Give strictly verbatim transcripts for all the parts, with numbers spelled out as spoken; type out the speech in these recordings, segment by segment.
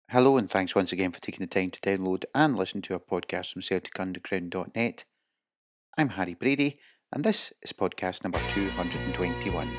Hello and thanks once again for taking the time to download and listen to our podcast from Celtic Underground dot net. I'm Harry Brady and this is podcast number two hundred twenty-one.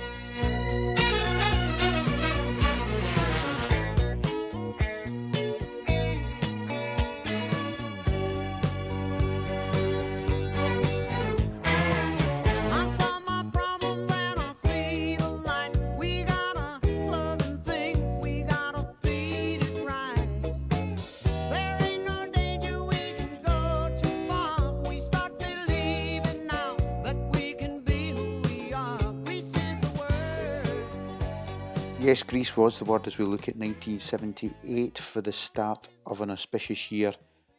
Yes, Greece was the word as we look at nineteen seventy-eight for the start of an auspicious year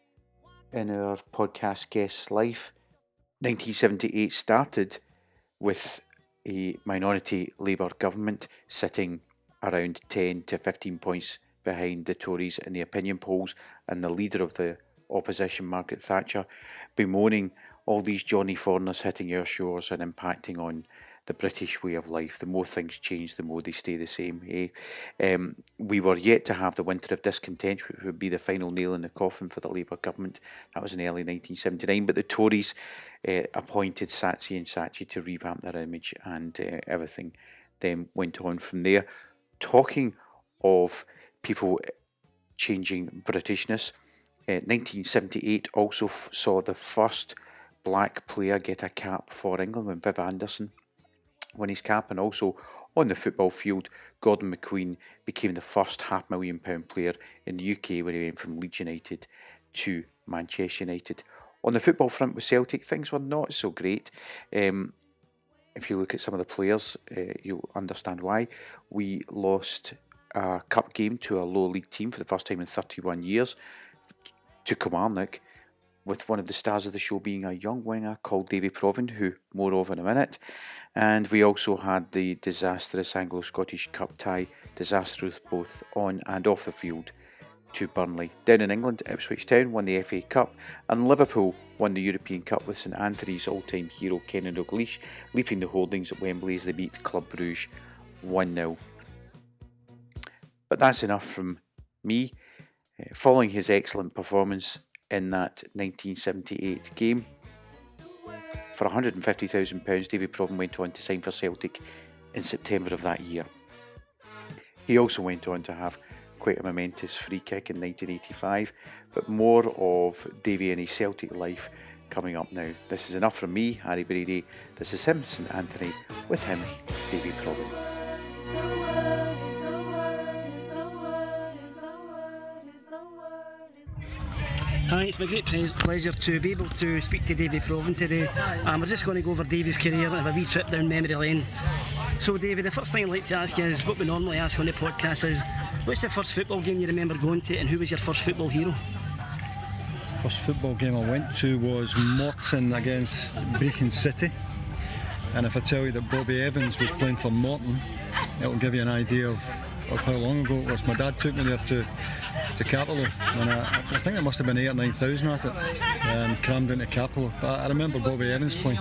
in our podcast guest's life. nineteen seventy-eight started with a minority Labour government sitting around ten to fifteen points behind the Tories in the opinion polls, and the leader of the opposition, Margaret Thatcher, bemoaning all these Johnny foreigners hitting our shores and impacting on the British way of life. The more things change, the more they stay the same. Eh? Um, we were yet to have the winter of discontent, which would be the final nail in the coffin for the Labour government. That was in early nineteen seventy-nine, but the Tories uh, appointed Saatchi and Saatchi to revamp their image, and uh, everything then went on from there. Talking of people changing Britishness, uh, nineteen seventy-eight also f- saw the first black player get a cap for England when Viv Anderson won his cap, and also on the football field, Gordon McQueen became the first half million pound player in the U K when he went from Leeds United to Manchester United. On the football front with Celtic, things were not so great. Um, if you look at some of the players, uh, you'll understand why. We lost a cup game to a lower league team for the first time in thirty-one years, to Kilmarnock, with one of the stars of the show being a young winger called Davy Provan, who more of in a minute. And we also had the disastrous Anglo-Scottish Cup tie, disastrous both on and off the field, to Burnley. Down in England, Ipswich Town won the F A Cup, and Liverpool won the European Cup with St Anthony's all-time hero Kennan Dalglish leaping the holdings at Wembley as they beat Club Brugge one nil. But that's enough from me. Following his excellent performance in that nineteen seventy-eight game, for one hundred fifty thousand pounds, David Provan went on to sign for Celtic in September of that year. He also went on to have quite a momentous free kick in nineteen eighty-five, but more of Davy and his Celtic life coming up now. This is enough from me, Harry Brady. This is him, St Anthony, with him, David Provan. Hi, it's my great pleasure to be able to speak to Davy Provan today. Um, we're just going to go over Davy's career and have a wee trip down memory lane. So Davy, the first thing I'd like to ask you is what we normally ask on the podcast is, what's the first football game you remember going to, and who was your first football hero? First football game I went to was Morton against Brechin City, and if I tell you that Bobby Evans was playing for Morton, it'll give you an idea of, of how long ago it was. My dad took me there to to Carpolo, and I, I think it must have been eight or nine thousand at it, um, crammed into Carpolo. But I remember Bobby Evans playing.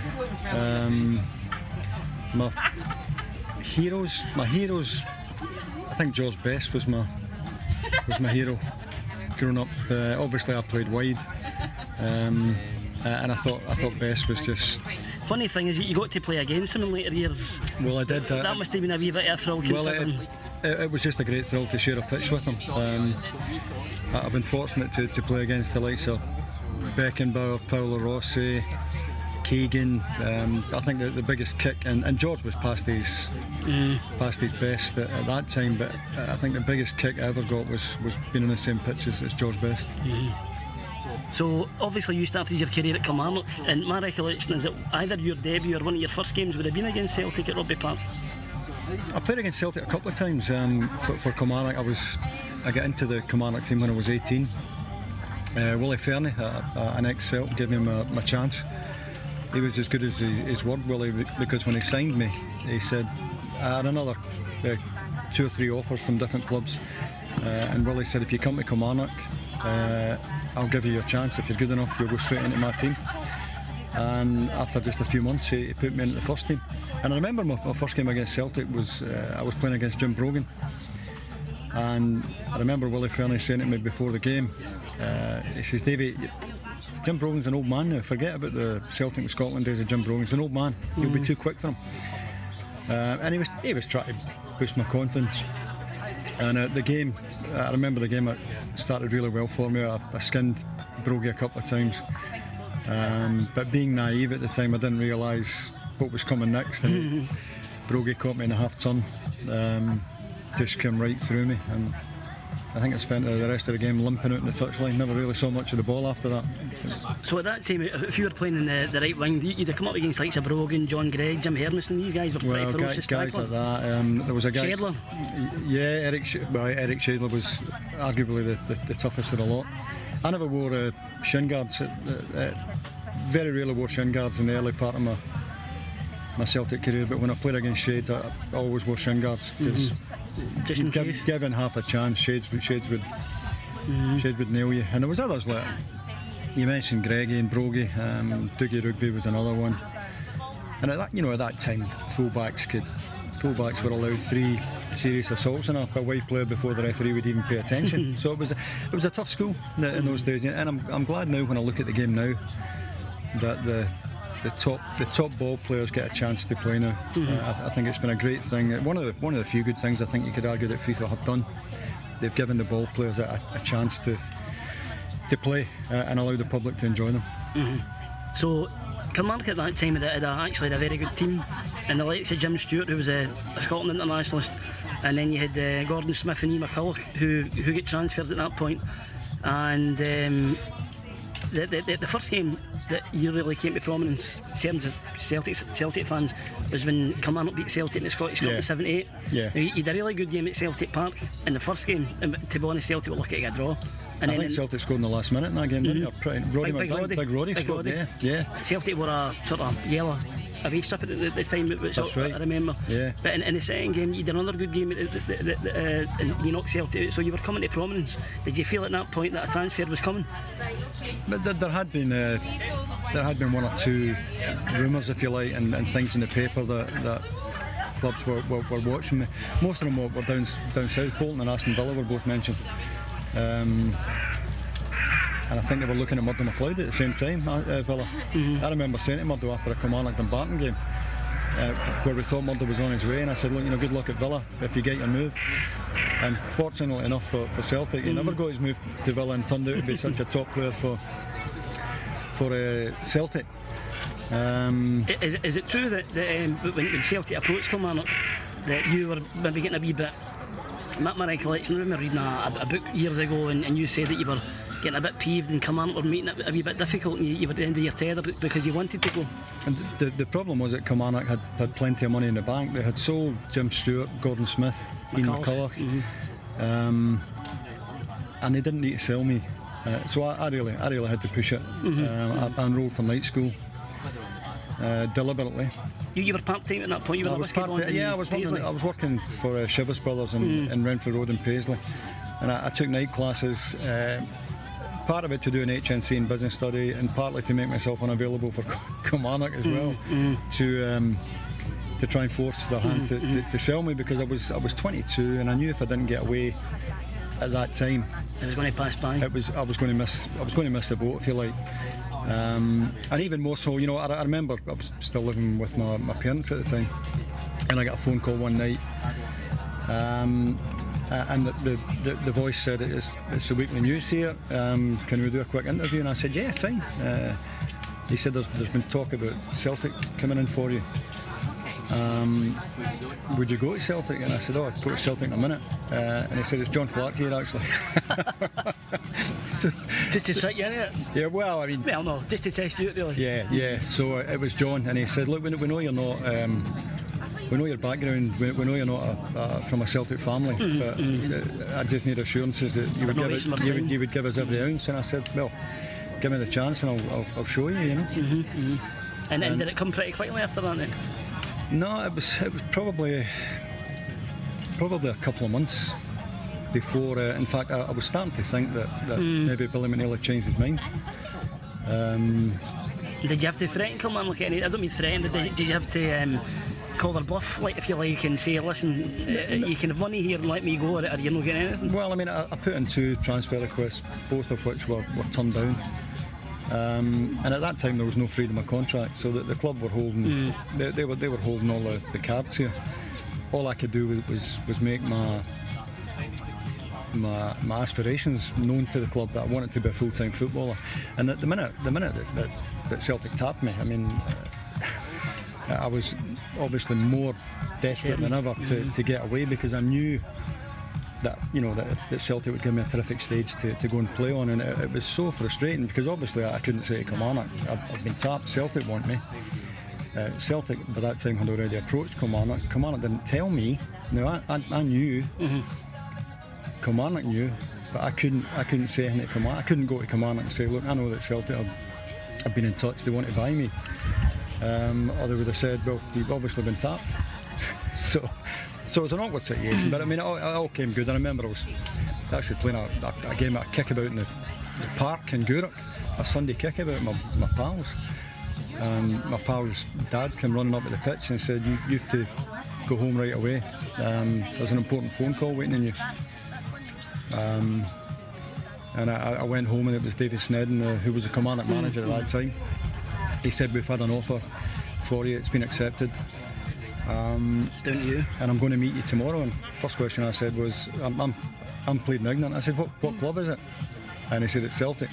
Um, my heroes, my heroes, I think George Best was my was my hero. Growing up, uh, obviously I played wide, um, uh, and I thought I thought Best was just. Funny thing is, you got to play against him in later years. Well, I did. Uh, that must have been a wee bit of a thrill, considering. Well, it, it, it was just a great thrill to share a pitch with him. Um, I've been fortunate to, to play against the likes of Beckenbauer, Paolo Rossi, Keegan. Um, I think the, the biggest kick, and, and George was past his mm. past his best at, at that time, but I think the biggest kick I ever got was, was being on the same pitch as, as George Best. Mm. So obviously you started your career at Kilmarnock, and my recollection is that either your debut or one of your first games would have been against Celtic at Rugby Park. I played against Celtic a couple of times um, for, for Kilmarnock. I was I got into the Kilmarnock team when I was eighteen. Uh, Willie Fernie, uh, uh, an ex-Celt, gave me my, my chance. He was as good as his, his word, Willie, because when he signed me, he said I had another uh, two or three offers from different clubs, uh, and Willie said, if you come to Kilmarnock, uh, I'll give you your chance. If you're good enough, you'll go straight into my team. And after just a few months, he, he put me into the first team. And I remember my, my first game against Celtic was uh, I was playing against Jim Brogan, And I remember Willie Fernie saying to me before the game, uh, he says, Davey, Jim Brogan's an old man now. Forget about the Celtic and Scotland days of Jim Brogan. He's an old man. You'll mm. be too quick for him. Uh, and he was he was trying to boost my confidence. And uh, the game, I remember the game, it started really well for me. I, I skinned Brogy a couple of times. Um, but being naive at the time, I didn't realise what was coming next. And Brogy caught me in a half turn. Um, just came right through me. And I think I spent the rest of the game limping out in the touchline. Never really saw much of the ball after that. So at that time, if you were playing in the, the right wing, you'd have come up against likes of Brogan, John Gregg, Jim Hermiston. These guys were pretty well, ferocious guys, guys like that. Um, there was a guy. Shadler. Yeah, Eric. Sh- well, Eric Shadler was arguably the, the, the toughest of the lot. I never wore uh, shin guards. Uh, uh, very rarely wore shin guards in the early part of my my Celtic career. But when I played against Shades, I, I always wore shin guards because. Mm-hmm. Just in give, case. Given half a chance, Shades would Shades would mm-hmm. Shades would nail you. And there was others like you mentioned, Greggy and Brogy. Um, Dougie Rugby was another one. And at that, you know, at that time, fullbacks could fullbacks were allowed three serious assaults on a, a wide player before the referee would even pay attention. So it was a, it was a tough school in, in those days. And I'm I'm glad now when I look at the game now that the. The top, the top ball players get a chance to play now. Mm-hmm. Uh, I, th- I think it's been a great thing. One of the one of the few good things I think you could argue that FIFA have done. They've given the ball players a, a chance to to play uh, and allow the public to enjoy them. Mm-hmm. So, Kilmarnock at that time had, had actually had a very good team, and the likes of Jim Stewart, who was a, a Scotland internationalist, and then you had uh, Gordon Smith and Ian McCulloch, who who get transfers at that point, and. Um, The, the, the first game that you really came to prominence in terms of Celtic, Celtic fans was when Kilmarnock beat Celtic in the Scottish Cup yeah. in seventy-eight. Yeah. You had a really good game at Celtic Park in the first game, and to be honest, Celtic were lucky to get a draw. And I think Celtic scored in the last minute in that game, didn't mm-hmm. they? Roddy Big, Big Roddy, Big Roddy Big scored, Roddy. yeah, yeah. Celtic were a sort of yellow away strip at the, the time, which That's I, right. I remember. Yeah. But in, in the second game, you did another good game, uh, and you knocked Celtic out, so you were coming to prominence. Did you feel at that point that a transfer was coming? But there, there had been uh, there had been one or two rumours, if you like, and, and things in the paper that, that clubs were, were, were watching me. Most of them were, were down down south. Bolton and Aston Villa were both mentioned. Um, And I think they were looking at Murdo McLeod at the same time, uh, Villa. Mm-hmm. I remember saying to Murdo after a Kilmarnock Dumbarton game, uh, where we thought Murdo was on his way, and I said, look, you know, good luck at Villa if you get your move. And fortunately enough for, for Celtic, he mm-hmm. never got his move to Villa and turned out to be such a top player for for uh, Celtic. Um, is, is it true that, that um, when, when Celtic approached Kilmarnock, that you were maybe getting a wee bit? My, my recollection, I remember reading a, a book years ago, and, and you said that you were getting a bit peeved and Kilmarnock were making it a wee bit difficult, and you, you were at the end of your tether because you wanted to go. And the, the problem was that Kilmarnock had, had plenty of money in the bank. They had sold Jim Stewart, Gordon Smith, McCulloch. Ian McCulloch, mm-hmm. um, and they didn't need to sell me. Uh, so I, I really, I really had to push it. Mm-hmm. Um, I, I enrolled for night school uh, deliberately. You, you were part time at that point. You were I a was part time. Yeah, I was working. I was working for uh, Shivers Brothers in, mm. in Renfrew Road in Paisley, and I, I took night classes. Uh, part of it to do an H N C in business study, and partly to make myself unavailable for Kilmarnock as well, mm. to um, to try and force their hand mm. to, to, to sell me, because I was I was twenty-two, and I knew if I didn't get away at that time, it was going to pass by. It was I was going to miss I was going to miss the boat, if you like. Um, and even more so, you know, I, I remember I was still living with my, my parents at the time, and I got a phone call one night, um, uh, and the, the, the, the voice said, it's, it's the weekly news here, um, can we do a quick interview? And I said, yeah, fine. Uh, he said, there's, there's been talk about Celtic coming in for you. Um, would you go to Celtic? And I said, oh, I'd go to Celtic in a minute. Uh, and he said, it's John Clark here, actually. so, just to trick you in it? Yeah, well, I mean... Well, no, just to test you, really. Yeah, yeah, so uh, it was John, and he said, look, we, we know you're not... Um, we know your background, we, we know you're not a, uh, from a Celtic family, mm-hmm. but mm-hmm. I just need assurances that you would, give it, you, would, you would give us every ounce. And I said, well, give me the chance and I'll, I'll, I'll show you, you know. Mm-hmm, mm-hmm. And, and did it come pretty quickly after that then? No, it was it was probably probably a couple of months before. Uh, in fact, I, I was starting to think that, that mm. maybe Billy McNeil had changed his mind. Um, did you have to threaten Kilmarnock? I don't mean threaten, but did, did you have to um, call their bluff, like, if you like, and say, listen, uh, you can have money here and let me go, or you're not getting anything? Well, I mean, I, I put in two transfer requests, both of which were, were turned down. Um, and at that time there was no freedom of contract, so that the club were holding, mm. they, they were they were holding all the, the cards here. All I could do was was, was make my, my my aspirations known to the club, that I wanted to be a full-time footballer. And at the minute, the minute that, that, that Celtic tapped me, I mean, uh, I was obviously more desperate than ever to, mm. to get away, because I knew that, you know, that, that Celtic would give me a terrific stage to, to go and play on, and it, it was so frustrating, because obviously I couldn't say to Kilmarnock, I've, I've been tapped, Celtic want me. Uh, Celtic by that time had already approached Kilmarnock. Kilmarnock didn't tell me. Now I, I, I knew, mm-hmm. Kilmarnock knew, but I couldn't I couldn't say anything to Kilmarnock. I couldn't go to Kilmarnock and say, look, I know that Celtic have, have been in touch, they want to buy me. Um, or they would have said, well, you've obviously been tapped. so So it was an awkward situation, but I mean, it all, it all came good. I remember I was actually playing a, a, a game, a kickabout in the, the park in Gourock, a Sunday kickabout with my, my pals. And my pal's dad came running up at the pitch and said, you, you have to go home right away. Um, there's an important phone call waiting on you. Um, and I, I went home, and it was David Snedden, uh, who was the Kilmarnock manager at that time. He said, we've had an offer for you, it's been accepted. Um, Don't you? And I'm going to meet you tomorrow. And the first question I said was, I'm, I'm, I'm pleading ignorant. I said, what, what club is it? And he said, it's Celtic.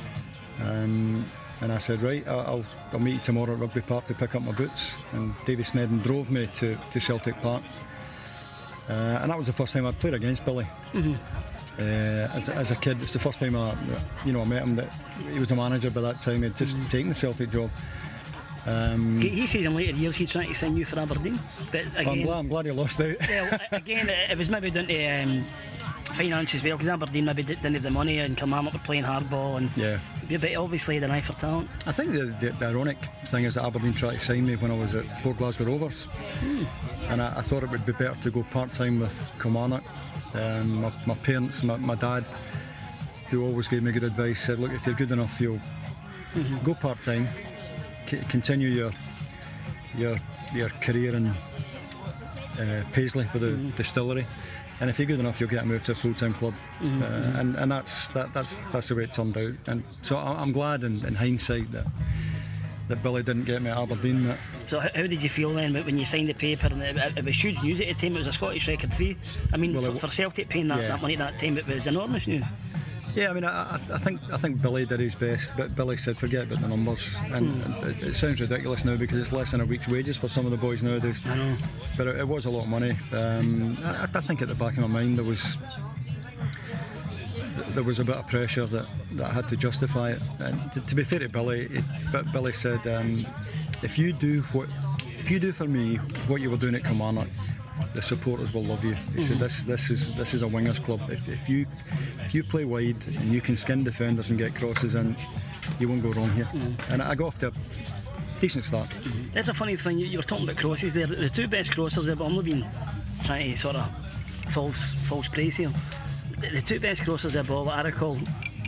Um, and I said, right, I'll, I'll meet you tomorrow at Rugby Park to pick up my boots. And David Snedden drove me to, to Celtic Park. Uh, and that was the first time I'd played against Billy. Mm-hmm. Uh, as, as a kid, it's the first time I, you know, I met him. That he was a manager by that time. He'd just mm-hmm. taken the Celtic job. Um, he, he says in later years he's trying to sign you for Aberdeen, but again, I'm glad, I'm glad he lost out. Well, again, it, it was maybe down to um, finance as well, because Aberdeen maybe didn't have the money, and Kilmarnock were playing hardball, and yeah. But obviously had an eye for talent. I think the, the, the ironic thing is that Aberdeen tried to sign me when I was at Port Glasgow Rovers, hmm. and I, I thought it would be better to go part time with Kilmarnock. Um, my, my parents, my, my dad, who always gave me good advice, said, look, if you're good enough, you'll mm-hmm. go part time. Continue your your your career in uh, Paisley with the mm-hmm. distillery, and if you're good enough, you'll get moved to a full-time club. Mm-hmm. uh, and and that's that, that's that's the way it turned out. And so I'm glad in, in hindsight that that Billy didn't get me at Aberdeen. That so how did you feel then when you signed the paper? And it, it was huge news at the time. It was a Scottish record fee. I mean, well, for, for Celtic paying that, yeah. that money at that time, it was enormous news. Yeah, I mean, I, I think I think Billy did his best, but Billy said forget about the numbers, and, mm. and it, it sounds ridiculous now because it's less than a week's wages for some of the boys nowadays. I know, but it, it was a lot of money. Um, I, I think at the back of my mind there was there was a bit of pressure that, that I had to justify it. And to, to be fair to Billy, it, but Billy said, um, if you do what if you do for me what you were doing at Kilmarnock, the supporters will love you. He mm-hmm. said this this is this is a wingers club. If, if you if you play wide and you can skin defenders and get crosses in, you won't go wrong here. Mm-hmm. And I got off to a decent start. Mm-hmm. That's a funny thing. You, you were talking about crosses there. The two best crossers have only been trying to sort of false false praise here. The, the two best crossers of ball that I recall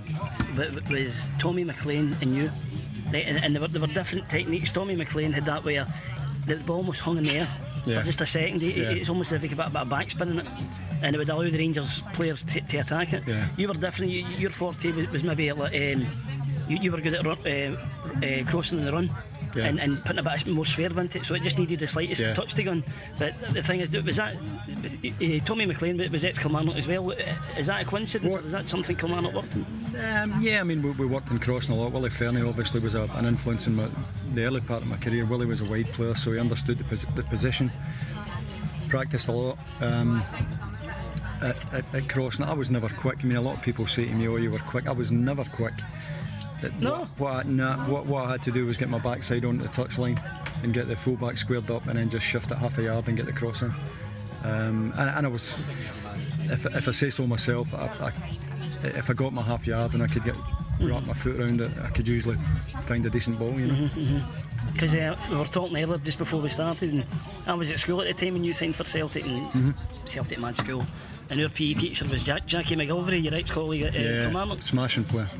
was Tommy McLean and you. Right, and, and there were there were different techniques. Tommy McLean had that where the ball almost hung in the air. Yeah. For just a second, it, yeah. it's almost as if he could put a bit of backspin in it, and it would allow the Rangers players t- to attack it. Yeah. You were different. You, your forte was, was maybe like, um, you, you were good at run, uh, uh, crossing in the run, yeah. and, and putting a bit more swerve into it. So it just needed the slightest yeah. touch to gun. But the thing is, was that uh, Tommy McLean was ex Kilmarnock as well? Is that a coincidence, what? Or is that something Kilmarnock worked in? Um, yeah, I mean we, we worked in crossing a lot. Willie Fernie obviously was a, an influence in my, the early part of my career. Willie was a wide player, so he understood the, pos- the position. Practiced a lot um, at, at, at crossing. I was never quick. I mean, a lot of people say to me, "Oh, you were quick." I was never quick. No. What, what, I, nah, what, what I had to do was get my backside onto the touchline and get the fullback squared up, and then just shift it half a yard and get the cross in. Um, and, and I was, if, if I say so myself, I, I, if I got my half yard and I could get wrap my foot around it, I could usually find a decent ball, you know. Because mm-hmm, mm-hmm. uh, we were talking earlier just before we started, and I was at school at the time when you signed for Celtic, and mm-hmm. Celtic Mad School, and our P E teacher was Jack, Jackie McGilvery, your ex-colleague at uh, yeah, Kilmarnock. Smashing player.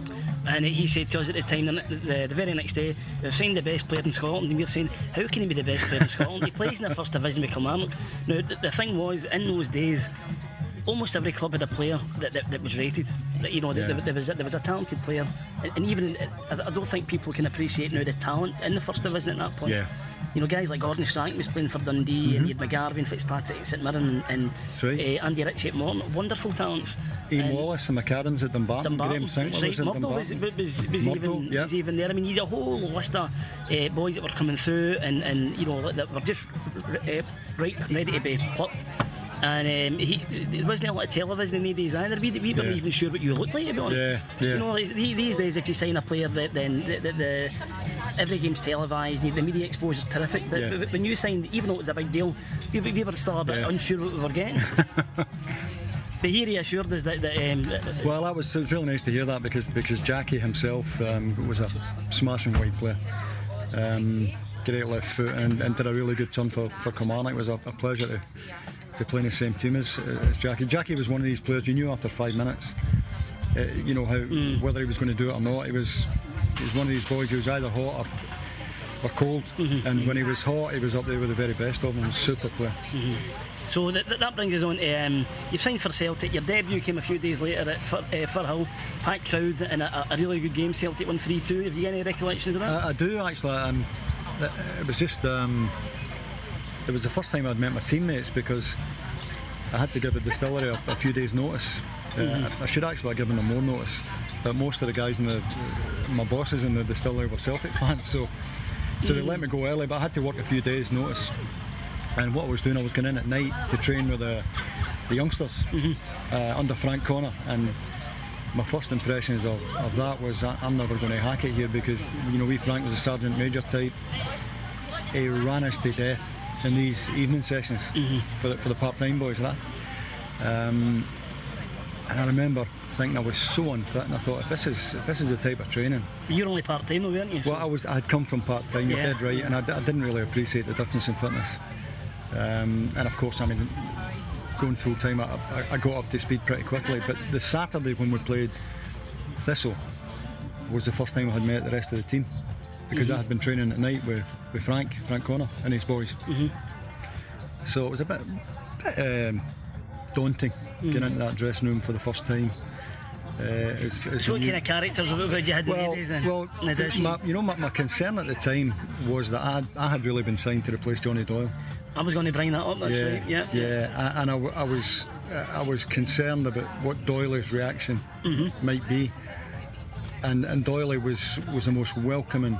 And he said to us at the time, the, the, the very next day, we've signed the best player in Scotland, and we were saying, how can he be the best player in Scotland? He plays in the first division with Kilmarnock. Now, the, the thing was, in those days, almost every club had a player that, that, that was rated. That, you know, yeah. there, there was a, there was a talented player, and, and even I, I don't think people can appreciate now the talent in the first division at that point. Yeah. You know, guys like Gordon Strachan was playing for Dundee, mm-hmm. and you had McGarvey, Fitzpatrick at St Mirren, and, and right. uh, Andy Ritchie at Morton. Wonderful talents. Ian and Wallace and McAdams at Dumbarton. Dumbarton. Graham Sinclair right. was at Murdo Dumbarton. was, was, was, Murdo, even, yeah. was even there. I mean, you had a whole list of uh, boys that were coming through, and, and you know, that were just uh, right, ready to be plucked. And um, he, there wasn't a lot of television in the days either. We, we weren't yeah. even sure what you looked like, to be honest. Yeah, yeah. You know, these days, if you sign a player, that then the, the, the every game's televised, the media exposure is terrific. But, yeah. but when you signed, even though it was a big deal, we, we were still a bit yeah. unsure what we were getting. But he reassured us that. that um, well, that was, it was really nice to hear that, because because Jackie himself um, was a smashing wide player. Um, great left foot, and, and did a really good turn for, for Kilmarnock. It was a, a pleasure to. to play in the same team as, as Jackie. Jackie was one of these players you knew after five minutes, uh, you know how mm. whether he was going to do it or not. He was he was one of these boys who was either hot or, or cold, mm-hmm. and when he was hot, he was up there with the very best of them. He was a super player. Mm-hmm. So that, that brings us on to um, you've signed for Celtic. Your debut came a few days later at Fir, uh, Firhill, packed crowd, and a, a really good game. Celtic won three two. Have you got any recollections of that? I, I do actually. Um, it was just. Um, It was the first time I'd met my teammates, because I had to give the distillery a, a few days' notice. Mm-hmm. uh, I should actually have given them more notice, but most of the guys in the, uh, my bosses in the distillery were Celtic fans, so so mm-hmm. they let me go early, but I had to work a few days' notice. And what I was doing, I was going in at night to train with the, the youngsters mm-hmm. uh, under Frank Connor, and my first impressions of, of that was I'm never going to hack it here, because you know, we Frank was a sergeant major type. He ran us to death in these evening sessions mm-hmm. for, the, for the part-time boys. And, that. Um, and I remember thinking I was so unfit, and I thought, if this is if this is the type of training. You're only part-time though, weren't you? So well, I was. I had come from part-time. Yeah. You're dead right, and I, I didn't really appreciate the difference in fitness. Um, and of course, I mean, going full-time, I, I, I got up to speed pretty quickly. But the Saturday when we played Thistle was the first time I had met the rest of the team, because mm-hmm. I had been training at night with, with Frank, Frank Connor and his boys. Mm-hmm. So it was a bit, bit um, daunting mm-hmm. getting into that dressing room for the first time. Uh, as, as so what new... kind of characters had you had well, in the days then? Well, my, you know, my, my concern at the time was that I had, I had really been signed to replace Johnny Doyle. I was going to bring that up, that's yeah, right. Yeah, yeah, yeah. And I, I was I was concerned about what Doyley's reaction mm-hmm. might be. And, and Doyley was, was the most welcoming,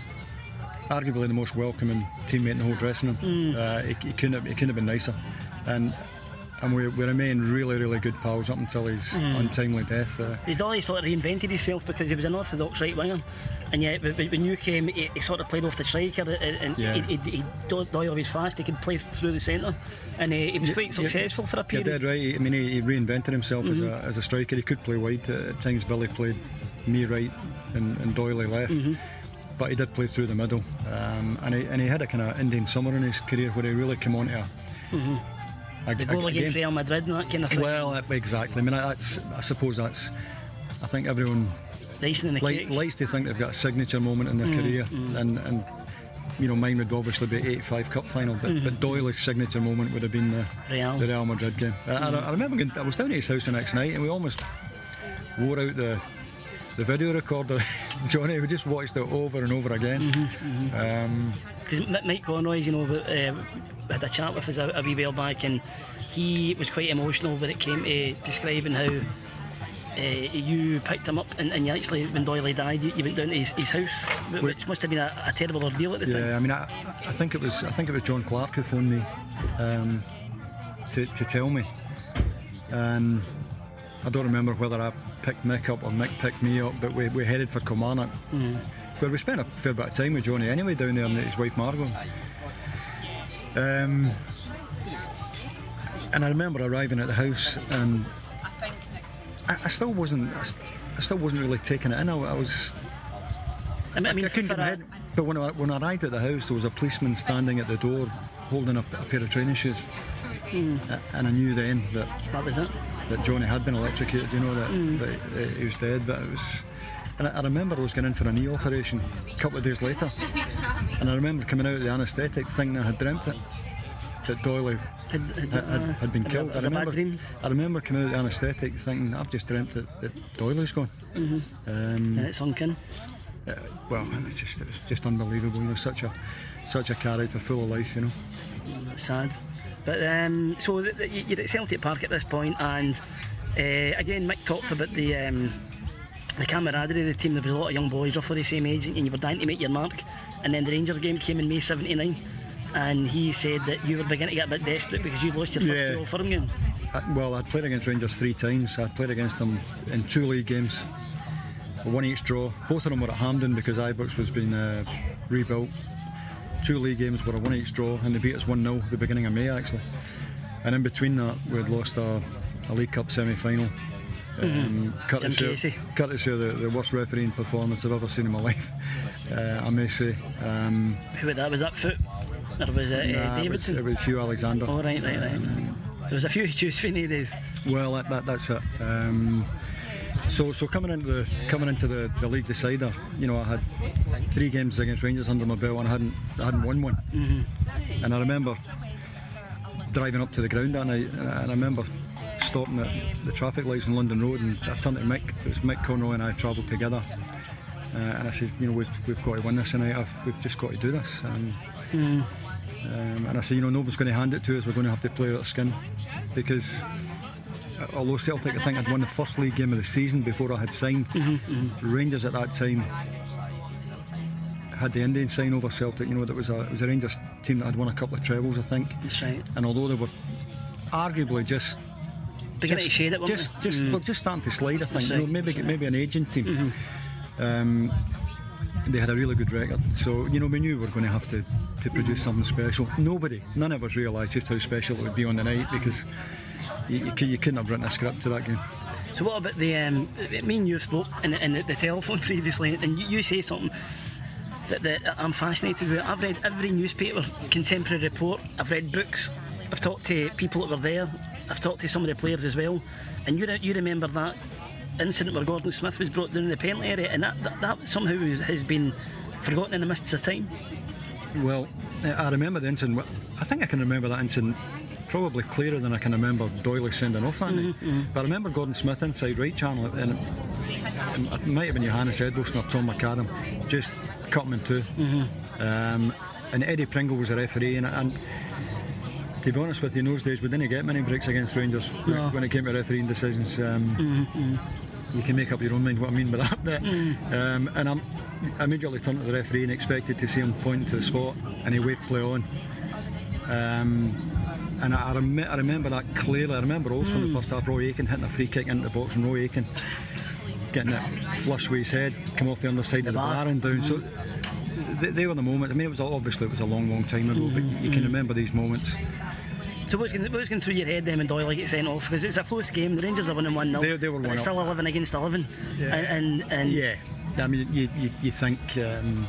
arguably the most welcoming teammate in the whole dressing room. Mm. Uh, he, he couldn't have, he couldn't have been nicer, and and we, we remained really really good pals up until his mm. untimely death. Uh, His Doyley sort of reinvented himself, because he was an orthodox right winger, and yet when you came, he, he sort of played off the striker, and yeah. he, he, he, Doyley was fast. He could play through the centre, and uh, he was quite successful yeah, for a period. You're dead right. I mean, he, he reinvented himself mm-hmm. as a as a striker. He could play wide. At times, Billy played me right and, and Doyley left. Mm-hmm. But he did play through the middle, um, and he and he had a kind of Indian summer in his career where he really came on to a, mm-hmm. a, the goal a against game. Real Madrid and that kind of thing. Well, exactly. I mean, that's I suppose that's. I think everyone in the like, likes to think they've got a signature moment in their mm-hmm. career, mm-hmm. and and you know, mine would obviously be eighty-five Cup final, but, mm-hmm. but Doyley's signature moment would have been the Real, the Real Madrid game. Mm-hmm. I, I remember going, I was down at his house the next night, and we almost wore out the. The video recorder, Johnny, we just watched it over and over again. Because mm-hmm, mm-hmm. um, Mike Conroy, you know, uh, had a chat with us a, a wee while back, and he was quite emotional when it came to describing how uh, you picked him up, and, and you actually, when Doyley died, you, you went down to his, his house, which must have been a, a terrible ordeal at the yeah, time. Yeah, I mean, I, I think it was, I think it was John Clark who phoned me um, to to tell me, and I don't remember whether I picked Mick up or Mick picked me up, but we, we headed for Kilmarnock, mm. where we spent a fair bit of time with Johnny anyway down there, and his wife Margot. Um, and I remember arriving at the house, and I, I still wasn't, I, st- I still wasn't really taking it in. I, I was, I, mean, I, mean, I couldn't get my head. But when I, when I arrived at the house, there was a policeman standing at the door, holding a, a pair of training shoes, mm. and I knew then that that was it. That Johnny had been electrocuted, you know, that, mm. that, that he was dead. But it was, And I, I remember I was going in for a knee operation a couple of days later, and I remember coming out of the anaesthetic thinking I had dreamt it, that Doyley had, had, had, had, had been uh, killed. It was I a bad remember, dream. I remember coming out of the anaesthetic thinking I've just dreamt that, that Doyley's gone. Mm-hmm. Um, and it's sunk in. Uh, well, it's just it's just unbelievable. You know, such a such a character, full of life. You know. It's sad. But um, so the, the, you're at Celtic Park at this point, and uh, again, Mick talked about the um, the camaraderie of the team. There was a lot of young boys roughly the same age, and you were dying to make your mark. And then the Rangers game came in May seventy-nine, and he said that you were beginning to get a bit desperate because you'd lost your first Yeah. two Old Firm games. I, well, I'd played against Rangers three times. I'd played against them in two league games, one each draw. Both of them were at Hampden because Ibrox was being uh, rebuilt. Two league games were a one each draw, and they beat us one nil at the beginning of May actually. And in between that, we had lost a, a League Cup semi-final. Um, Jim courtesy, Casey. courtesy of the, the worst refereeing performance I've ever seen in my life, uh, I may say. Um, Who was that? Was that Foot? Or was it uh, nah, it, was, Davidson? it was Hugh Alexander. Oh, right, right, right. There was a few to choose from days. Well, that, that, that's it. Um, so, so coming into the coming into the, the league decider, you know, I had three games against Rangers under my belt, and I hadn't I hadn't won one. Mm-hmm. And I remember driving up to the ground that night, and I remember stopping at the traffic lights in London Road, and I turned to Mick. It was Mick Conroy and I travelled together, uh, and I said, you know, we've we've got to win this tonight. I've, we've just got to do this. And, Mm. um, and I said, you know, nobody's going to hand it to us. We're going to have to play out of skin, because although Celtic, I think, had won the first league game of the season before I had signed, Mm-hmm, mm-hmm. Rangers at that time had the Indian sign over Celtic. You know, that was a it was a Rangers team that had won a couple of trebles, I think. That's right. And although they were arguably just Beginning just, to shade it, weren't just, they? just, Mm. well, just starting to slide, I think. That's You know, right. maybe maybe an aging team. Mm-hmm. Um, they had a really good record, so you know we knew we were going to have to, to produce something special. Nobody, none of us realised just how special it would be on the night, because you, you, cou- you couldn't have written a script to that game. So what about the, um, me and you spoke in, in the, the telephone previously, and you, you say something that, that I'm fascinated with. I've read every newspaper, contemporary report, I've read books, I've talked to people that were there, I've talked to some of the players as well, and you, re- you remember that incident where Gordon Smith was brought down in the penalty area, and that, that, that somehow is, has been forgotten in the mists of time. Well, I remember the incident. I think I can remember that incident probably clearer than I can remember Doyley sending off that night. Mm-hmm. But I remember Gordon Smith inside right channel, and it, it might have been Johannes Edwardson or Tom McAdam, just cut him in two. Mm-hmm. Um, and Eddie Pringle was a referee, and, and to be honest with you, in those days we didn't get many breaks against Rangers No. when it came to refereeing decisions. Um, Mm-hmm. You can make up your own mind what I mean by that. But, Mm. um, and I'm, I immediately turned to the referee and expected to see him point to the spot, and he waved play on. Um, and I, I, rem- I remember that clearly. I remember also in the first half, Roy Aitken hitting a free kick into the box, and Roy Aitken getting it flush with his head, come off the underside of the bar. bar and down. So th- they were the moments. I mean, it was obviously it was a long, long time ago, but you, you can remember these moments. So what's going, what's going through your head then when Doyley gets sent off? Because it's a close game, the Rangers are winning one nil, They- they were but one it's up. still eleven against eleven. Yeah. And, and, and Yeah, I mean, you you, you think um,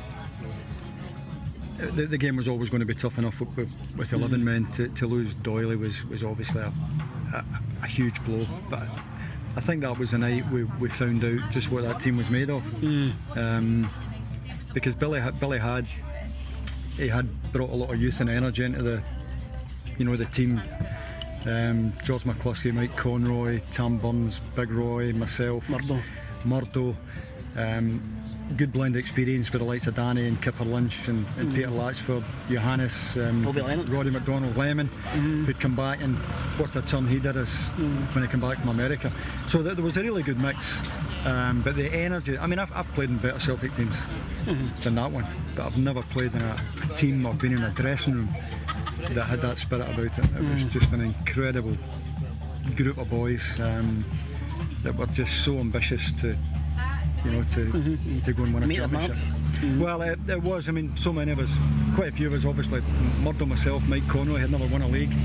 the, the game was always going to be tough enough with, with, with eleven Mm-hmm. men. To, to lose Doyley was, was obviously a, a, a huge blow. But I think that was the night we, we found out just what that team was made of. Mm. Um, because Billy had, Billy had he had brought a lot of youth and energy into the you know the team. Um, George McCluskey, Mike Conroy, Tam Burns, Big Roy, myself, Murdo. Murdo. Um, good blend of experience with the likes of Danny and Kipper Lynch and, and Mm. Peter Latchford, Johannes, um, Bobby Leonard. Roddy McDonald, Lemon, Mm-hmm. who'd come back, and what a turn he did us Mm. when he came back from America. So th- there was a really good mix. Um, but the energy, I mean, I've, I've played in better Celtic teams Mm-hmm. than that one, but I've never played in a, a team or been in a dressing room that had that spirit about it. It was just an incredible group of boys um, that were just so ambitious to, you know, to Mm-hmm. to go and win a Meet them up. championship. Well, it, it was. I mean, so many of us, quite a few of us, obviously. Murdo, myself, Mike Conroy had never won a league.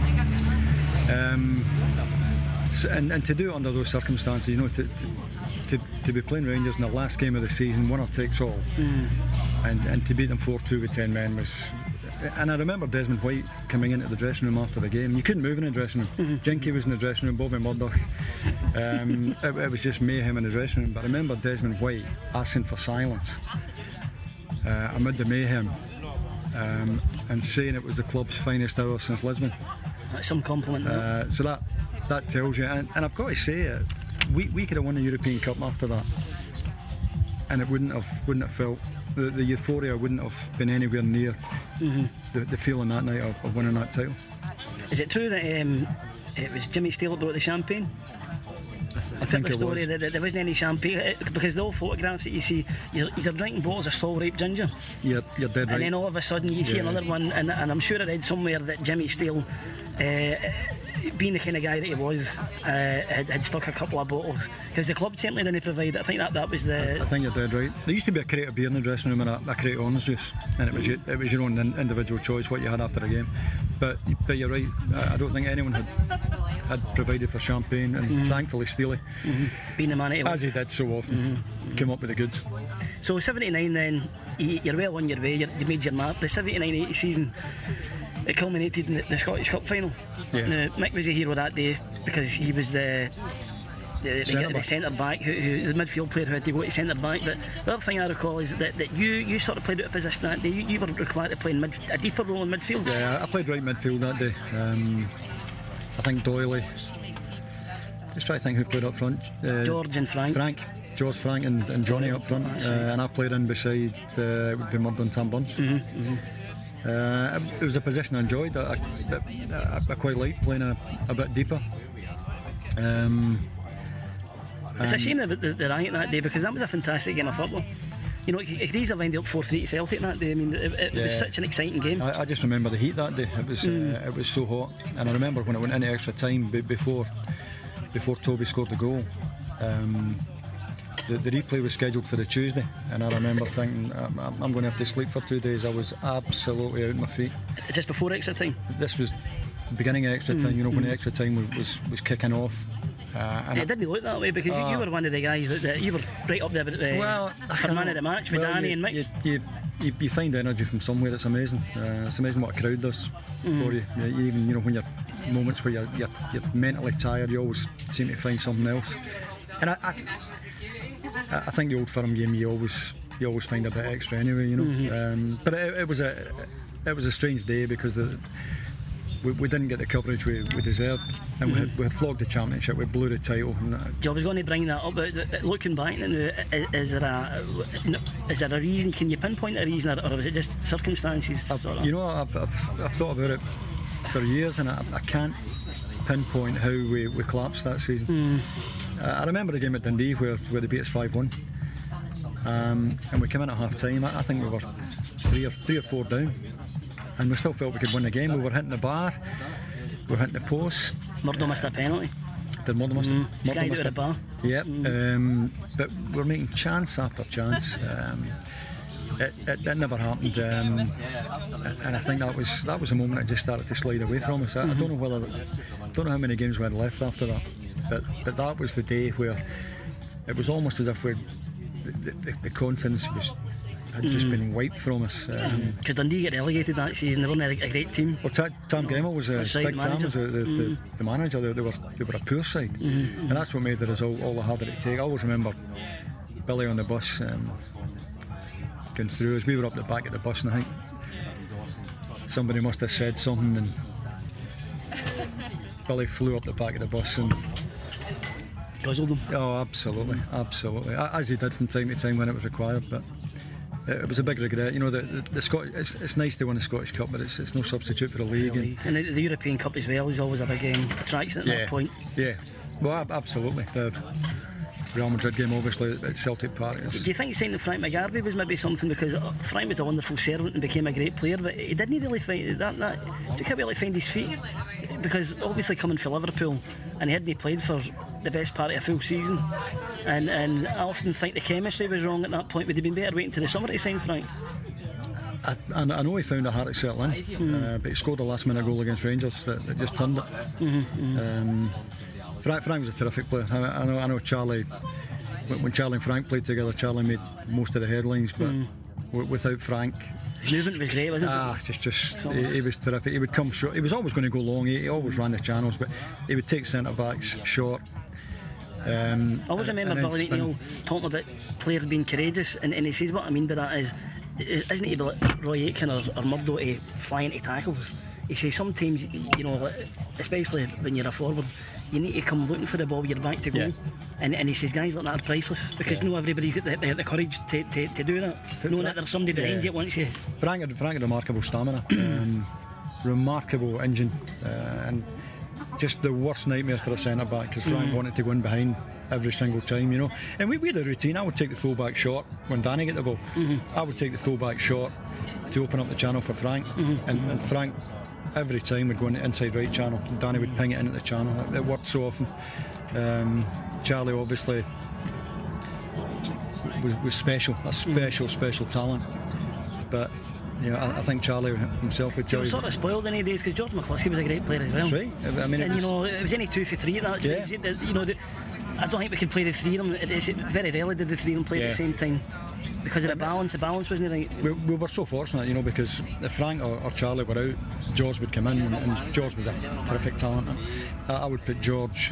Um, so, and, and to do it under those circumstances, you know, to, to to to be playing Rangers in the last game of the season, winner takes all, Mm. and and to beat them four two with ten men was and I remember Desmond White coming into the dressing room after the game. You couldn't move in the dressing room. Mm-hmm. Jinky was in the dressing room, Bobby Murdoch. Um, it, it was just mayhem in the dressing room. But I remember Desmond White asking for silence uh, amid the mayhem, um, and saying it was the club's finest hour since Lisbon. That's some compliment. Uh, so that that tells you, and, and I've got to say it. We we could have won the European Cup after that, and it wouldn't have wouldn't have felt. The, the euphoria wouldn't have been anywhere near mm-hmm. the, the feeling that night of, of winning that title. Is it true that um, it was Jimmy Steele that brought the champagne? I, th- I, I think the it story was. that, that there wasn't any champagne, because the old photographs that you see, you're, you're drinking bottles of Stall Ripe ginger. You're, you're dead right. And then all of a sudden you see yeah. another one, and, and I'm sure I read somewhere that Jimmy Steele, uh, being the kind of guy that he was, uh, had, had stuck a couple of bottles, because the club certainly didn't provide it. I think that, that was the... I, I think you're dead right. There used to be a crate of beer in the dressing room and a, a crate of orange juice, and it was your, it was your own in, individual choice what you had after the game. But but you're right, I, I don't think anyone had had provided for champagne, and mm-hmm. thankfully Steely, mm-hmm. being the man he was, as he did so often, mm-hmm. came up with the goods. So seventy-nine then, you're well on your way, you're, you made your mark. The seventy-nine eighty season, it culminated in the, the Scottish Cup final. Yeah. Now, Mick was a hero that day because he was the the, centre the, back. the centre back, who, who, the midfield player who had to go to centre back. But the other thing I recall is that, that you, you sort of played out of position that day. You, you were required to play in mid, a deeper role in midfield. Yeah, I played right midfield that day. Um, I think Doyley. Just try to think who played up front. Uh, George and Frank. Frank. George, Frank and, and Johnny up front, uh, and I played in beside uh, it would be Murdo and Tam Burns. Mm-hmm, mm-hmm. Uh, it, was, it was a position I enjoyed. I, I, I, I quite liked playing a, a bit deeper. Um, it's a shame that the riot that day, because that was a fantastic game of football. You know, it could easily wind up four three to Celtic that day. I mean, it, it yeah. was such an exciting game. I, I just remember the heat that day. It was mm. uh, it was so hot, and I remember when it went into extra time b- before before Toby scored the goal. Um, The, the replay was scheduled for the Tuesday, and I remember thinking, I'm, I'm going to have to sleep for two days. I was absolutely out on my feet. Is this before extra time? This was beginning of extra time, mm, you know, mm. when the extra time was, was, was kicking off. Uh, and it didn't look that way, because uh, you, you were one of the guys that, that you were right up there with the well, for man of the match with well, Danny you, and Mick. You, you, you, you find energy from somewhere. It's amazing. Uh, it's amazing what a crowd does mm. for you. you. Even you know when you're moments where you're, you're, you're mentally tired, you always seem to find something else. And I, I I think the Old Firm game you always you always find a bit extra anyway, you know. Mm-hmm. Um, but it, it was a it was a strange day because the, we, we didn't get the coverage we, we deserved, and mm-hmm. we, had, we had flogged the championship, we blew the title. And I was going to bring that up, but looking back, is there a is there a reason? Can you pinpoint a reason, or was it just circumstances? Sort of? You know, I've, I've I've thought about it for years, and I, I can't pinpoint how we, we collapsed that season. Mm. Uh, I remember the game at Dundee where, where they beat us five one, um, and we came in at half time. I, I think we were three or three or four down, and we still felt we could win the game. We were hitting the bar, we were hitting the post. Murdo uh, missed a penalty. Did Murdo miss mm. it? Murdo missed the bar. Yep. Mm. Um, but we were making chance after chance. Um, It, it, it never happened, um, and I think that was that was the moment it just started to slide away from us. I, mm-hmm. I don't know whether, I don't know how many games we had left after that, but but that was the day where it was almost as if we, the, the, the confidence was had mm. just been wiped from us. Because um, Dundee get relegated that season, they weren't a, a great team. Well, T- Tam Gemmell was a right, big Tam was the, the, mm. the, the manager. They, they were they were a poor side, mm-hmm. and that's what made the result all the harder to take. I always remember Billy on the bus. Um, going through us, we were up the back of the bus, and I think somebody must have said something, and Billy flew up the back of the bus and guzzled them. Oh, absolutely, absolutely, as he did from time to time when it was required. But it was a big regret. You know, the, the, the Scot- it's, it's nice to win the Scottish Cup, but it's, it's no substitute for the league. And, and the, the European Cup as well is always a big um, attraction at yeah, that point. Yeah, well, absolutely. The Real Madrid game, obviously, at Celtic Park. Do you think signing Frank McGarvey was maybe something, because Frank was a wonderful servant and became a great player, but he didn't really find that, that he couldn't really find his feet, because obviously coming for Liverpool, and he hadn't played for the best part of a full season, and and I often think the chemistry was wrong at that point. Would have been better waiting to the summer to sign Frank? I, I know he found it hard to settle in, mm. uh, but he scored a last minute goal against Rangers that, that just turned it. Mm-hmm, mm-hmm. Um, Frank, Frank was a terrific player. I, I know, I know Charlie. When Charlie and Frank played together, Charlie made most of the headlines, but mm. w- without Frank. His movement was great, wasn't Ah, it? just, just he, he was terrific. He would come short. He was always going to go long. He, he always ran the channels, but he would take centre backs short. Um, I always and, remember and Billy then McNeil talking about players being courageous, and, and he says what I mean by that is, isn't he like Roy Aitken or, or Murdo to fly into tackles? He says sometimes, you know, especially when you're a forward, you need to come looking for the ball with your back to goal. Yeah. And, and he says guys like that are priceless, because Yeah. not everybody's got the, the, the courage to, to, to do that, knowing that there's somebody behind Yeah. you once you. Frank had, Frank had remarkable stamina, um, remarkable engine, uh, and just the worst nightmare for a centre back, because Frank Mm. wanted to go in behind every single time, you know. And we, we had a routine. I would take the full back short when Danny get the ball. Mm-hmm. I would take the full back short to open up the channel for Frank, Mm-hmm. and, and Frank every time would go in the inside right channel. And Danny would ping it into the channel. It, it worked so often. Um, Charlie obviously was, was special, a special, special talent. But you know, I, I think Charlie himself would He tell was you. sort of spoiled in the days, because George McCluskey was a great player as well. That's right. I mean, it And you was- know, it was only two for three at that Yeah. stage. You know, the, I don't think we can play the three of them. It- It's very rarely did the three of them play at Yeah. the same time, because of the balance. The balance wasn't right. we, we were so fortunate, you know, because if Frank or, or Charlie were out, George would come in, and, and George was a terrific talent. I, I would put George,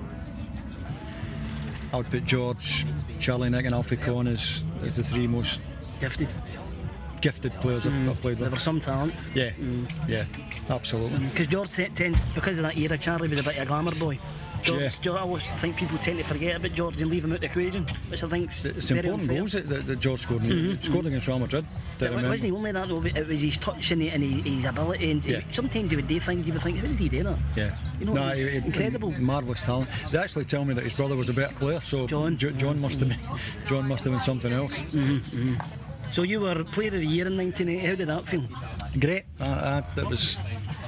I would put George, Charlie Nick, and Alfie Conn as, as the three most Gifted. gifted players I've, I've played There with. were some talents. Yeah, yeah, absolutely. Because George t- tends, because of that era, Charlie was a bit of a glamour boy. George, Yeah. George, I always think people tend to forget about George and leave him out the equation, which I think's It's very important unfair. goals that, that, that George scored. He scored against Real Madrid. that I But remember. wasn't he only that though? It was his touch and, he, and he, his ability, and he- Yeah. sometimes he would do things you would think, how did he do that? Yeah, You know, no, it's he- he- incredible. marvellous talent. They actually tell me that his brother was a better player, so John. Jo- John must have been, John must have been something else. So you were Player of the Year in nineteen eighty. How did that feel? Great. Uh, uh, it was.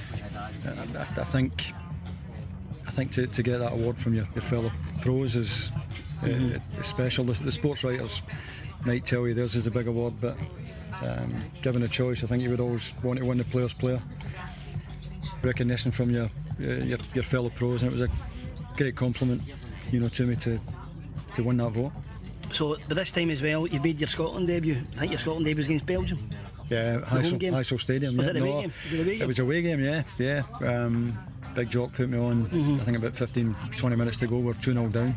I, I think. I think to, to get that award from your, your fellow pros is, uh, is special. The, the sports writers might tell you theirs is a big award, but um, given a choice, I think you would always want to win the Players' Player. Recognition from your, uh, your your fellow pros, and it was a great compliment, you know, to me to to win that vote. So, but this time as well, you made your Scotland debut. I think your Scotland debut was against Belgium. Yeah, home Heysel, game? Heysel Stadium. Was yeah. it a away no, game? Was it a away game? It was a away game, yeah, yeah. Um, Big Jock put me on. Mm-hmm. I think about fifteen, twenty minutes to go. We're two nil down.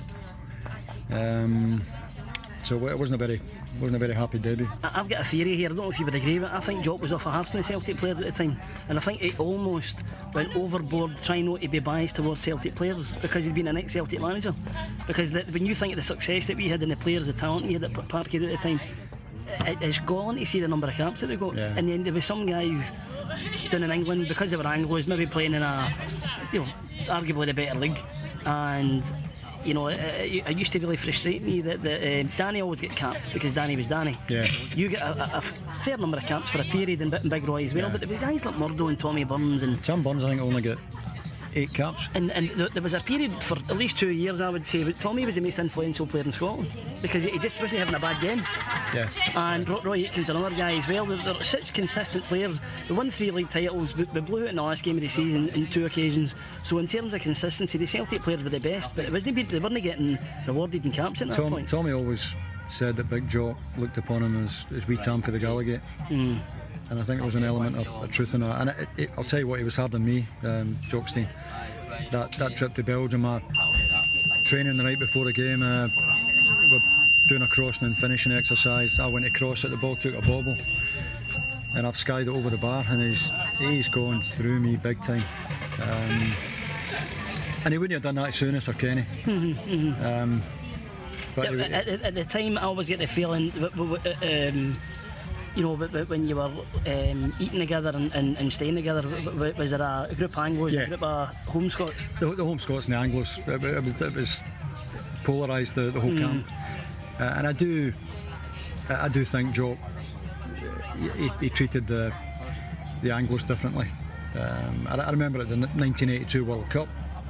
Um, so it wasn't a very, wasn't a very happy debut. I- I've got a theory here, I don't know if you would agree with it. I think Jock was off a hearts in the Celtic players at the time, and I think he almost went overboard trying not to be biased towards Celtic players because he'd been an ex-Celtic manager. Because the, when you think of the success that we had and the players, the talent we had at Parkhead at the time, it, it's gone to see the number of caps that they got. Yeah. And then there were some guys down in England, because they were Anglos, maybe playing in a, you know, arguably the better league, and you know, it, it, it used to really frustrate me that, that uh, Danny always get capped because Danny was Danny. Yeah. You get a, a, a fair number of caps for a period in Bit and Big Roy as well, Yeah. but there was guys like Murdo and Tommy Burns and Tim Burns, I think, only got eight caps. and, and th- there was a period for at least two years, I would say, but Tommy was the most influential player in Scotland because he just wasn't having a bad game. Yeah. And Ro- Roy Aitken's another guy as well. They're, they're such consistent players. They won three league titles, but they blew it in the last game of the season in two occasions. So in terms of consistency, the Celtic players were the best, but it wasn't, they weren't getting rewarded in caps at that Tom, point. Tommy always said that Big Jock looked upon him as, as wee Tam for the Gallagate. Mm. And I think there was an element of, of truth in that. And it, it, I'll tell you what, he was hard on me, um, Jockstein. That, that trip to Belgium, uh, training the night before the game, uh, we were doing a crossing and finishing exercise. I went to cross it, the ball took a bobble, and I've skied it over the bar, and he's he's going through me big time. Um, and he wouldn't have done that sooner, Sir Kenny. um, but Yeah, he- at, at, at the time, I always get the feeling, w- w- w- um, you know, w- w- when you were um, eating together and, and, and staying together, w- w- was there a group of Anglos, Yeah. a group of home Scots? the, the home Scots and the Anglos, it, it was, it was polarised the, the whole camp, uh, and I do, I do think Jock, he, he treated the the Anglos differently. Um, I, I remember at the nineteen eighty-two World Cup,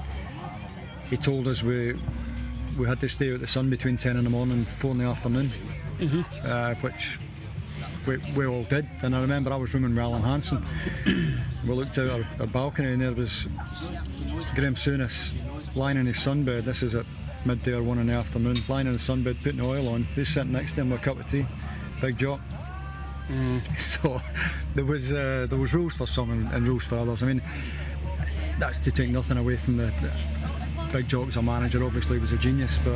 he told us we we had to stay out the sun between ten in the morning and four in the afternoon, uh, which we, we all did. And I remember I was rooming with Alan Hansen. We looked out our, our balcony and there was Graham Souness lying in his sunbed. This is at midday or one in the afternoon, lying in his sunbed, putting oil on. He's sitting next to him with a cup of tea. Big Jock. Mm. So there was uh, there was rules for some and, and rules for others. I mean, that's to take nothing away from the, the Big Jock as a manager. Obviously, he was a genius, but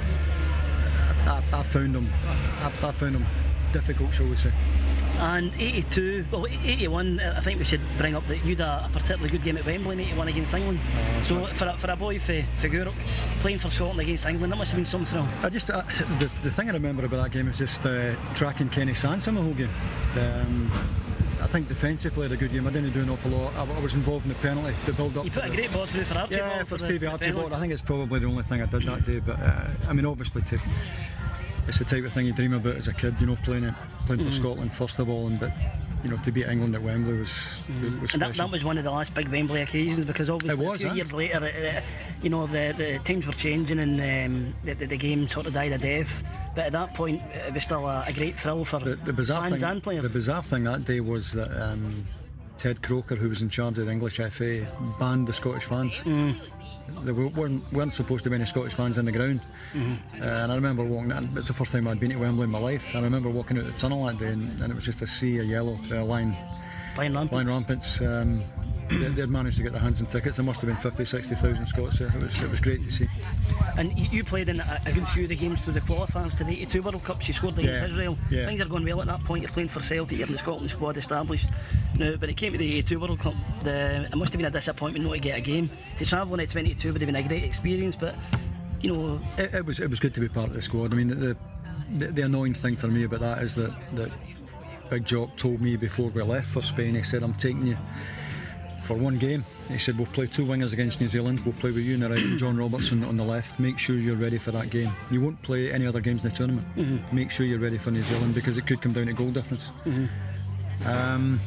I, I, I found him I, I found him difficult, shall we say. And eighty-two, well, eighty-one, I think we should bring up that you had a particularly good game at Wembley in eighty-one against England. Uh, so for a, for a boy for, for Gourock, playing for Scotland against England, that must have been some thrill. I just uh, the, the thing I remember about that game is just uh, tracking Kenny Sansom the whole game. Um, I think defensively had a good game. I didn't do an awful lot. I, I was involved in the penalty, the build up. You put a great ball through for Archibald. Yeah, for, for Stevie the, Archibald. the I think it's probably the only thing I did that day. But uh, I mean, obviously, to, it's the type of thing you dream about as a kid. You know, playing it, playing mm. for Scotland first of all, and but. You know, to beat England at Wembley was, mm. was and that, that was one of the last big Wembley occasions, because obviously was, a few huh? years later, uh, you know, the, the times were changing and um, the, the, the game sort of died a death. But at that point, it was still a, a great thrill for the, the fans thing, and players. The bizarre thing that day was that um, Ted Croker, who was in charge of the English F A, banned the Scottish fans. Mm. There weren't, weren't supposed to be any Scottish fans in the ground. Mm-hmm. uh, and I remember walking, and it's the first time I'd been to Wembley in my life. I remember walking out the tunnel that day, and, and it was just a sea of yellow uh, line Line rampants. Line rampants. Um, they, they'd managed to get their hands on tickets. There must have been fifty, sixty thousand Scots there. It was, it was great to see. And you, you played in a, a good few of the games through the qualifiers to the eighty-two World Cups. You scored against yeah, Israel. Yeah. Things are going well at that point. You're playing for Celtic. You're in the Scotland squad established. Now, but it came to the eighty-two World Cup. The, it must have been a disappointment not to get a game. To travel in at twenty-two would have been a great experience. But you know, it, it was it was good to be part of the squad. I mean, the the, the annoying thing for me about that is that that. Big Jock told me before we left for Spain, he said, I'm taking you for one game. He said, we'll play two wingers against New Zealand, we'll play with you on the right and John Robertson on the left. Make sure you're ready for that game. You won't play any other games in the tournament. Mm-hmm. Make sure you're ready for New Zealand, because it could come down to goal difference. Mm-hmm. um,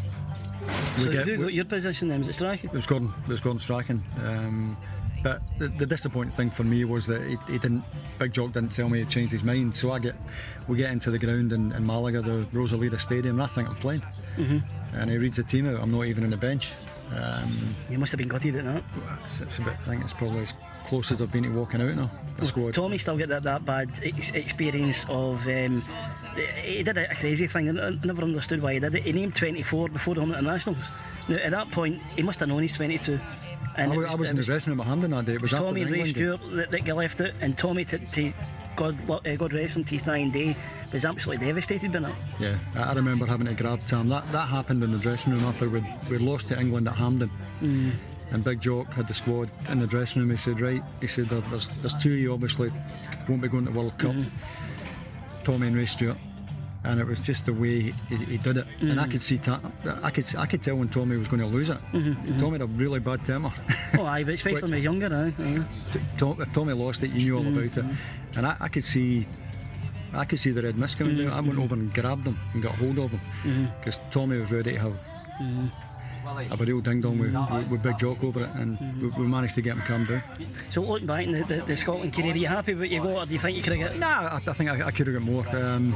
so get, who got your position then? Was it striking? It was Gordon, it was Gordon striking. Um, But the, the disappointing thing for me was that he, he didn't. Big Jock didn't tell me he changed his mind. So I get, we get into the ground in, in Malaga, the Rosaleda Stadium, and I think I'm playing. Mm-hmm. And he reads the team out. I'm not even on the bench. Um, you must have been gutted at that. It's, it's a bit. I think it's probably as close as I've been to walking out now. The squad. Tommy still get that, that bad ex- experience of. Um, he did a, a crazy thing. I never understood why he did it. He named twenty-four before the Home Internationals. Now at that point, he must have known he's twenty-two. And I, was, I was in the dressing room at Hampden that day. It was, it was after Tommy and Ray Stewart that, that got left out, and Tommy, to, to God, uh, God rest him, to his dying day, was absolutely devastated by that. Yeah, I remember having to grab Tam. That that happened in the dressing room after we'd, we'd lost to England at Hampden. Mm. And Big Jock had the squad in the dressing room. He said, right, he said, there's, there's two of you obviously won't be going to the World Cup. Mm-hmm. Tommy and Ray Stewart. And it was just the way he, he, he did it, mm-hmm. and I could see, ta- I could, I could tell when Tommy was going to lose it. Mm-hmm, mm-hmm. Tommy had a really bad temper. Oh, aye, but especially when he was younger, aye. aye. T- Tom, if Tommy lost it, you knew all mm-hmm. about it, and I, I could see, I could see the red mist coming mm-hmm. down. I went over and grabbed him and got hold of him, because mm-hmm. Tommy was ready to have mm-hmm. a real ding dong with, with, with Big Jock over it, and mm-hmm. we, we managed to get him calmed down. So looking back in the, the, the Scotland career, are you happy with what you got, or do you think you could have got? Nah, I, I think I, I could have got more. Um,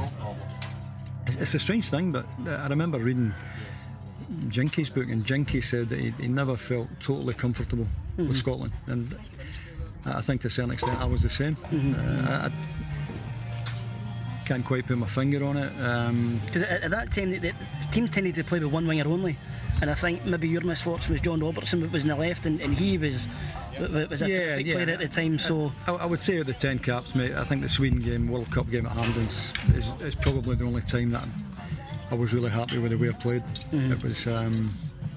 It's, it's a strange thing, but I remember reading Jinky's book, and Jinky said that he, he never felt totally comfortable mm-hmm. with Scotland, and I think to a certain extent I was the same. Mm-hmm. Uh, I, I can't quite put my finger on it. Because um, at, at that time, the, the teams tended to play with one winger only, and I think maybe your misfortune was John Robertson was in the left, and, and he was was a yeah, terrific yeah. player at the time. So I, I would say at the ten caps, mate, I think the Sweden game, World Cup game at Hampden's is, is probably the only time that I was really happy with the way I played. Mm-hmm. It was. Um,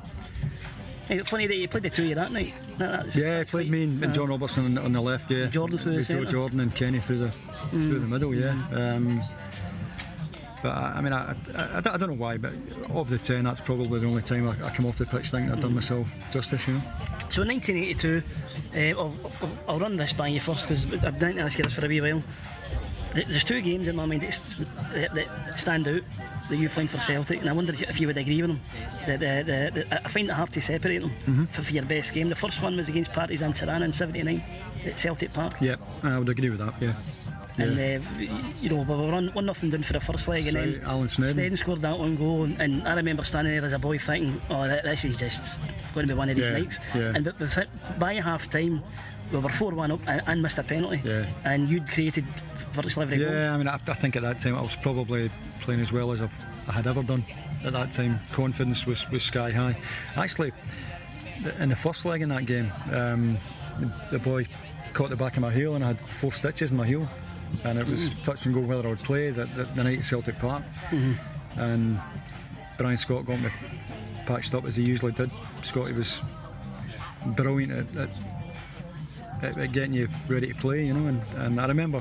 It's funny that you played the two of you that night. That, that's, yeah, I that's played me and, and John Robertson on, on the left, yeah. Jordan through the Joe centre. Jordan and Kenny through the mm. through the middle, yeah. Mm. Um, but I, I mean, I, I, I don't know why, but of the ten, that's probably the only time I, I come off the pitch thinking I've done myself justice, you know. So in nineteen eighty-two, uh, I'll, I'll, I'll run this by you first, because I've been ask you this for a wee while. There's two games in my mind that, that stand out that you playing for Celtic, and I wonder if you would agree with them. The, the, the, the, I find it hard to separate them mm-hmm. for, for your best game. The first one was against Partizan Tirana in seventy-nine at Celtic Park. Yeah, I would agree with that, yeah. And yeah. uh, you know, we were on one nothing down for the first leg, Sorry, and then Alan Snedden. Snedden scored that one goal, and, and I remember standing there as a boy thinking, oh, this is just going to be one of these yeah, nights. Yeah. And but by half time, we were four one up and, and missed a penalty, Yeah. and you'd created virtually every goal. Yeah, I mean, I, I think at that time I was probably playing as well as I've, I had ever done. At that time, confidence was, was sky high. Actually, the, in the first leg in that game, um, the, the boy caught the back of my heel and I had four stitches in my heel, and it was mm. touch and go whether I would play the, the, the night at Celtic Park. Mm-hmm. And Brian Scott got me patched up as he usually did. Scotty was brilliant at, at, at, at getting you ready to play, you know. And, and I remember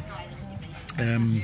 um,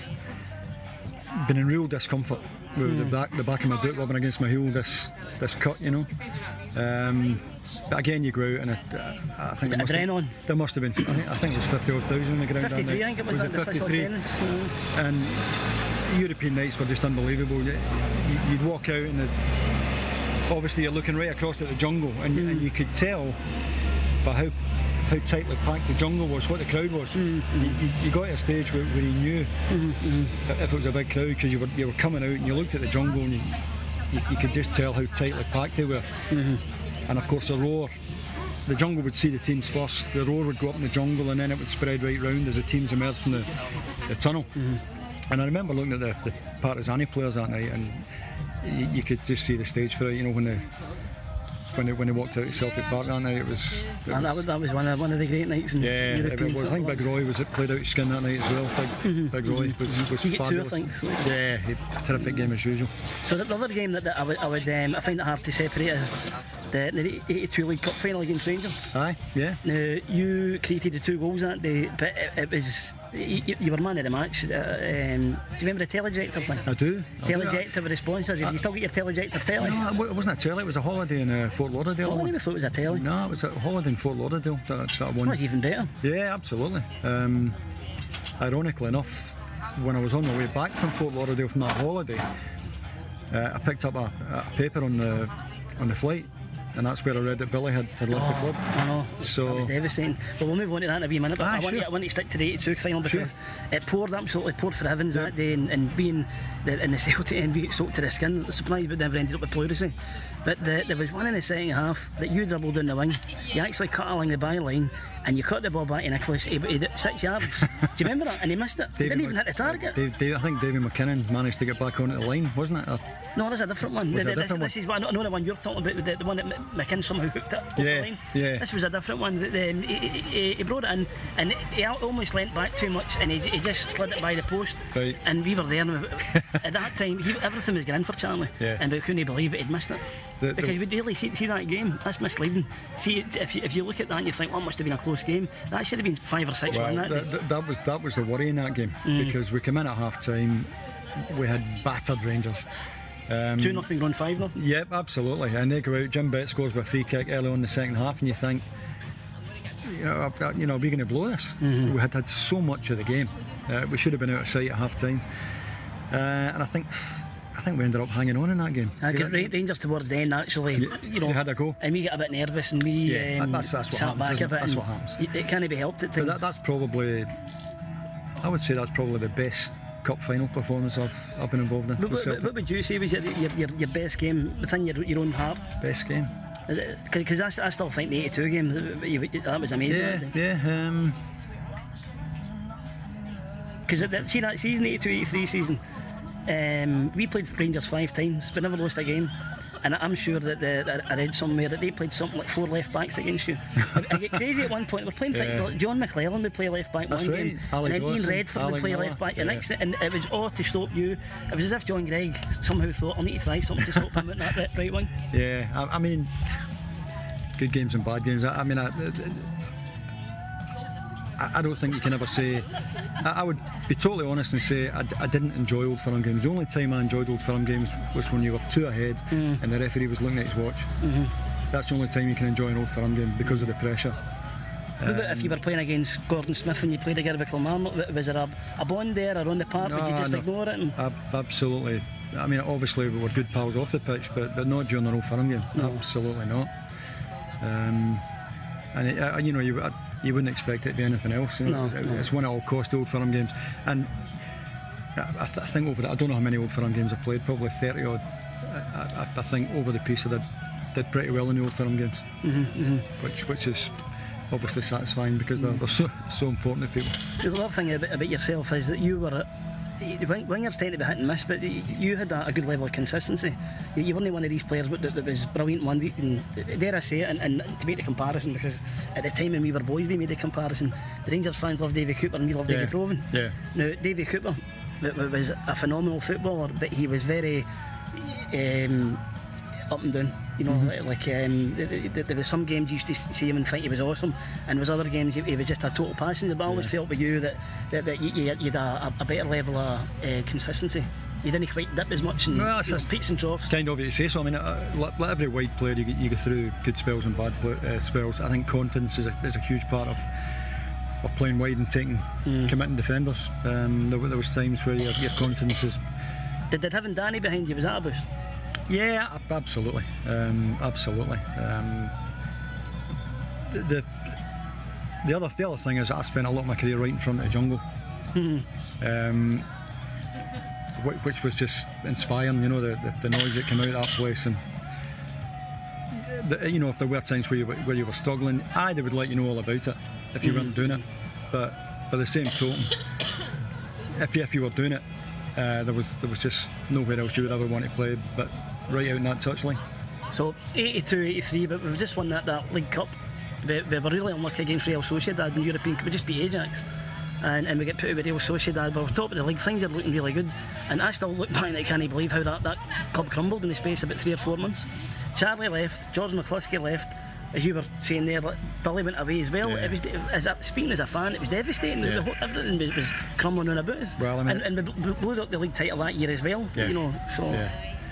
being in real discomfort with mm. the back, the back of my boot rubbing against my heel. This, this cut, you know. Um, but again, you go out and it, uh, I think was it must adrenaline? Have, there must have been. I think, I think it was fifty odd thousand on the ground. fifty-three, I think it was. Was it it fifty-three? Mm. And European nights were just unbelievable. You, you'd walk out and the, obviously you're looking right across at the jungle, and, mm. and you could tell by how how tightly packed the jungle was, what the crowd was. Mm-hmm. You, you got to a stage where, where you knew mm-hmm. if it was a big crowd, because you were you were coming out and you looked at the jungle and you, you, you could just tell how tightly packed they were. Mm-hmm. And of course the roar, the jungle would see the teams first, the roar would go up in the jungle and then it would spread right round as the teams emerged from the, the tunnel. Mm-hmm. And I remember looking at the, the Partizani players that night, and you, you could just see the stage for it, you know, when the When they, when they walked out at Celtic Park that night. It was, it and that was that was one of one of the great nights in yeah, European it was. I think Big Roy was played out skin that night as well. Big, mm-hmm. Big Roy mm-hmm. was, was you fabulous. Two, I think, so. Yeah, he, terrific game as usual. So the, the other game that, that I would I would um, I find it hard to separate is the, the eighty-two League Cup final against Rangers. Aye, yeah. Now you created the two goals that day, but it, it was you, you were man of the match. Uh, um, do you remember the telejector thing? I do. Telejector with the sponsors. Have you still got your telejector telly? No, it wasn't a telly. It was a holiday in uh, Fort Lauderdale. Oh, I never thought it was a telly. No, it was a holiday in Fort Lauderdale that, that won. That's even better. Yeah, absolutely. Um, ironically enough, when I was on my way back from Fort Lauderdale from that holiday, uh, I picked up a, a paper on the on the flight. And that's where I read that Billy had, had left oh, the club. I know. So that was devastating. Well, we'll move on to that in a wee minute, but ah, I, want sure. to, I want to stick to the eighty-two final because sure. it poured, absolutely poured for heavens yeah. that day, and, and being the, in the Celtic end, being soaked to the skin. I was surprised we never ended up with pleurisy. But the, there was one in the second half that you dribbled down the wing, you actually cut along the byline, and you cut the ball back to Nicholas, he, he, six yards. Do you remember that? And he missed it. He didn't even hit the target. Dave, Dave, I think David McKinnon managed to get back onto the line, wasn't it? Or no, there's a different one. Was The, a this, different this one? is what I know the one you're talking about, the, the one that McKinnon somehow hooked it off yeah, the line. Yeah. This was a different one. The, the, he, he, he brought it in, and he almost leant back too much, and he, he just slid it by the post. Right. And we were there. And at that time, he, everything was going for Charlie, yeah. and we couldn't believe it. He'd missed it. The, because the, we'd really see, see that game. That's misleading. See, if you, if you look at that and you think, well, it must have been a close game, that should have been five or six. Well, that, that, that, that was that was the worry in that game mm. because we came in at half time, we had battered Rangers. Um, Two nothing, run five though. Yep, absolutely. And they go out. Jim Bett scores with a free kick early on in the second half, and you think, you know, you know, are we going to blow this? Mm-hmm. We had had so much of the game. Uh, we should have been out of sight at half time, uh, and I think. I think we ended up hanging on in that game. I get Rangers towards the end actually, yeah, you know, they had a go, and we get a bit nervous, and we yeah, um, that's, that's what sat happens, back a bit. That's what happens. It can't be helped at times. But that, that's probably, I would say that's probably the best cup final performance I've I've been involved in. But, what, what would you say was your, your, your best game within your, your own heart? Best game? Because I, I still think the eighty-two game, that was amazing. Yeah, yeah. Um, Because see that season, eighty-two eighty-three season, um, we played Rangers five times, we never lost a game. And I'm sure that the, I read somewhere that they played something like four left backs against you. I, I get crazy at one point. We're playing yeah. John McClellan would play left back That's one right. game, Ali and then Dawson, Ian Redford Alec would play Miller. left back. Yeah. The next, and it was all to stop you. It was as if John Gregg somehow thought, I'll need to try something to stop him at that right, right wing. Yeah, I, I mean, good games and bad games. I, I mean, I, I, I don't think you can ever say. I, I would be totally honest and say I, I didn't enjoy Old Firm games. The only time I enjoyed Old Firm games was when you were two ahead mm. and the referee was looking at his watch. Mm-hmm. That's the only time you can enjoy an Old Firm game because of the pressure. What about um, if you were playing against Gordon Smith and you played against Kilmarnock? Was there a, a bond there around the park? No, Would you just no, ignore it? And absolutely. I mean, obviously we were good pals off the pitch, but, but not during an Old Firm game. No. Absolutely not. Um, and it, uh, you know, you you wouldn't expect it to be anything else. You know? No, it, no. It's one at all cost Old Firm games, and I, th- I think over the, I don't know how many Old Firm games I played, probably thirty odd. I, I, I think over the piece I did, did pretty well in the Old Firm games, mm-hmm, mm-hmm. which which is obviously satisfying because they're, they're so so important to people. The other thing about, about yourself is that you were. Wingers tend to be hit and miss, but you had a, a good level of consistency. You, you weren't one of these players that, that was brilliant one week, and dare I say it, and, and to make the comparison, because at the time when we were boys we made the comparison, the Rangers fans loved Davy Cooper and we loved yeah. Davy Provan. Yeah. Now Davy Cooper was a phenomenal footballer, but he was very um, up and down. You know, mm-hmm. like um, there were some games you used to see him and think he was awesome, and there was other games he was just a total passenger. But I always yeah. felt with you that, that, that you, you had a, a better level of uh, consistency. You didn't quite dip as much in well, you know, peaks and troughs. Kind of you say so. I mean, uh, like, like every wide player, you, you go through good spells and bad play, uh, spells. I think confidence is a, is a huge part of of playing wide and taking mm. committing defenders. Um, there, there was times where your, your confidence is. Did, did having Danny behind you, was that a boost? Yeah, absolutely, um, absolutely. Um, the the other the other thing is I spent a lot of my career right in front of the jungle, mm-hmm. um, which was just inspiring. You know, the, the, the noise that came out of that place, and the, you know, if there were times where you were, where you were struggling, I they would let you know all about it if you mm-hmm. weren't doing it. But by the same token, if you if you were doing it, uh, there was there was just nowhere else you would ever want to play but right out in that touchline. So eighty-two eighty-three, but we've just won that, that League Cup. We, we were really unlucky against Real Sociedad in European Cup. We just beat Ajax, and, and we get put out with Real Sociedad. But we're top of the league, things are looking really good, and I still look back and I can't believe how that, that club crumbled in the space of about three or four months. Charlie left, George McCluskey left, as you were saying there, like, Billy went away as well. Yeah. It was, as a, speaking as a fan, it was devastating. Yeah. The whole, everything was, was crumbling on about us. Well, I mean, and, and we blew up the league title that year as well. Yeah. You know, so. Yeah.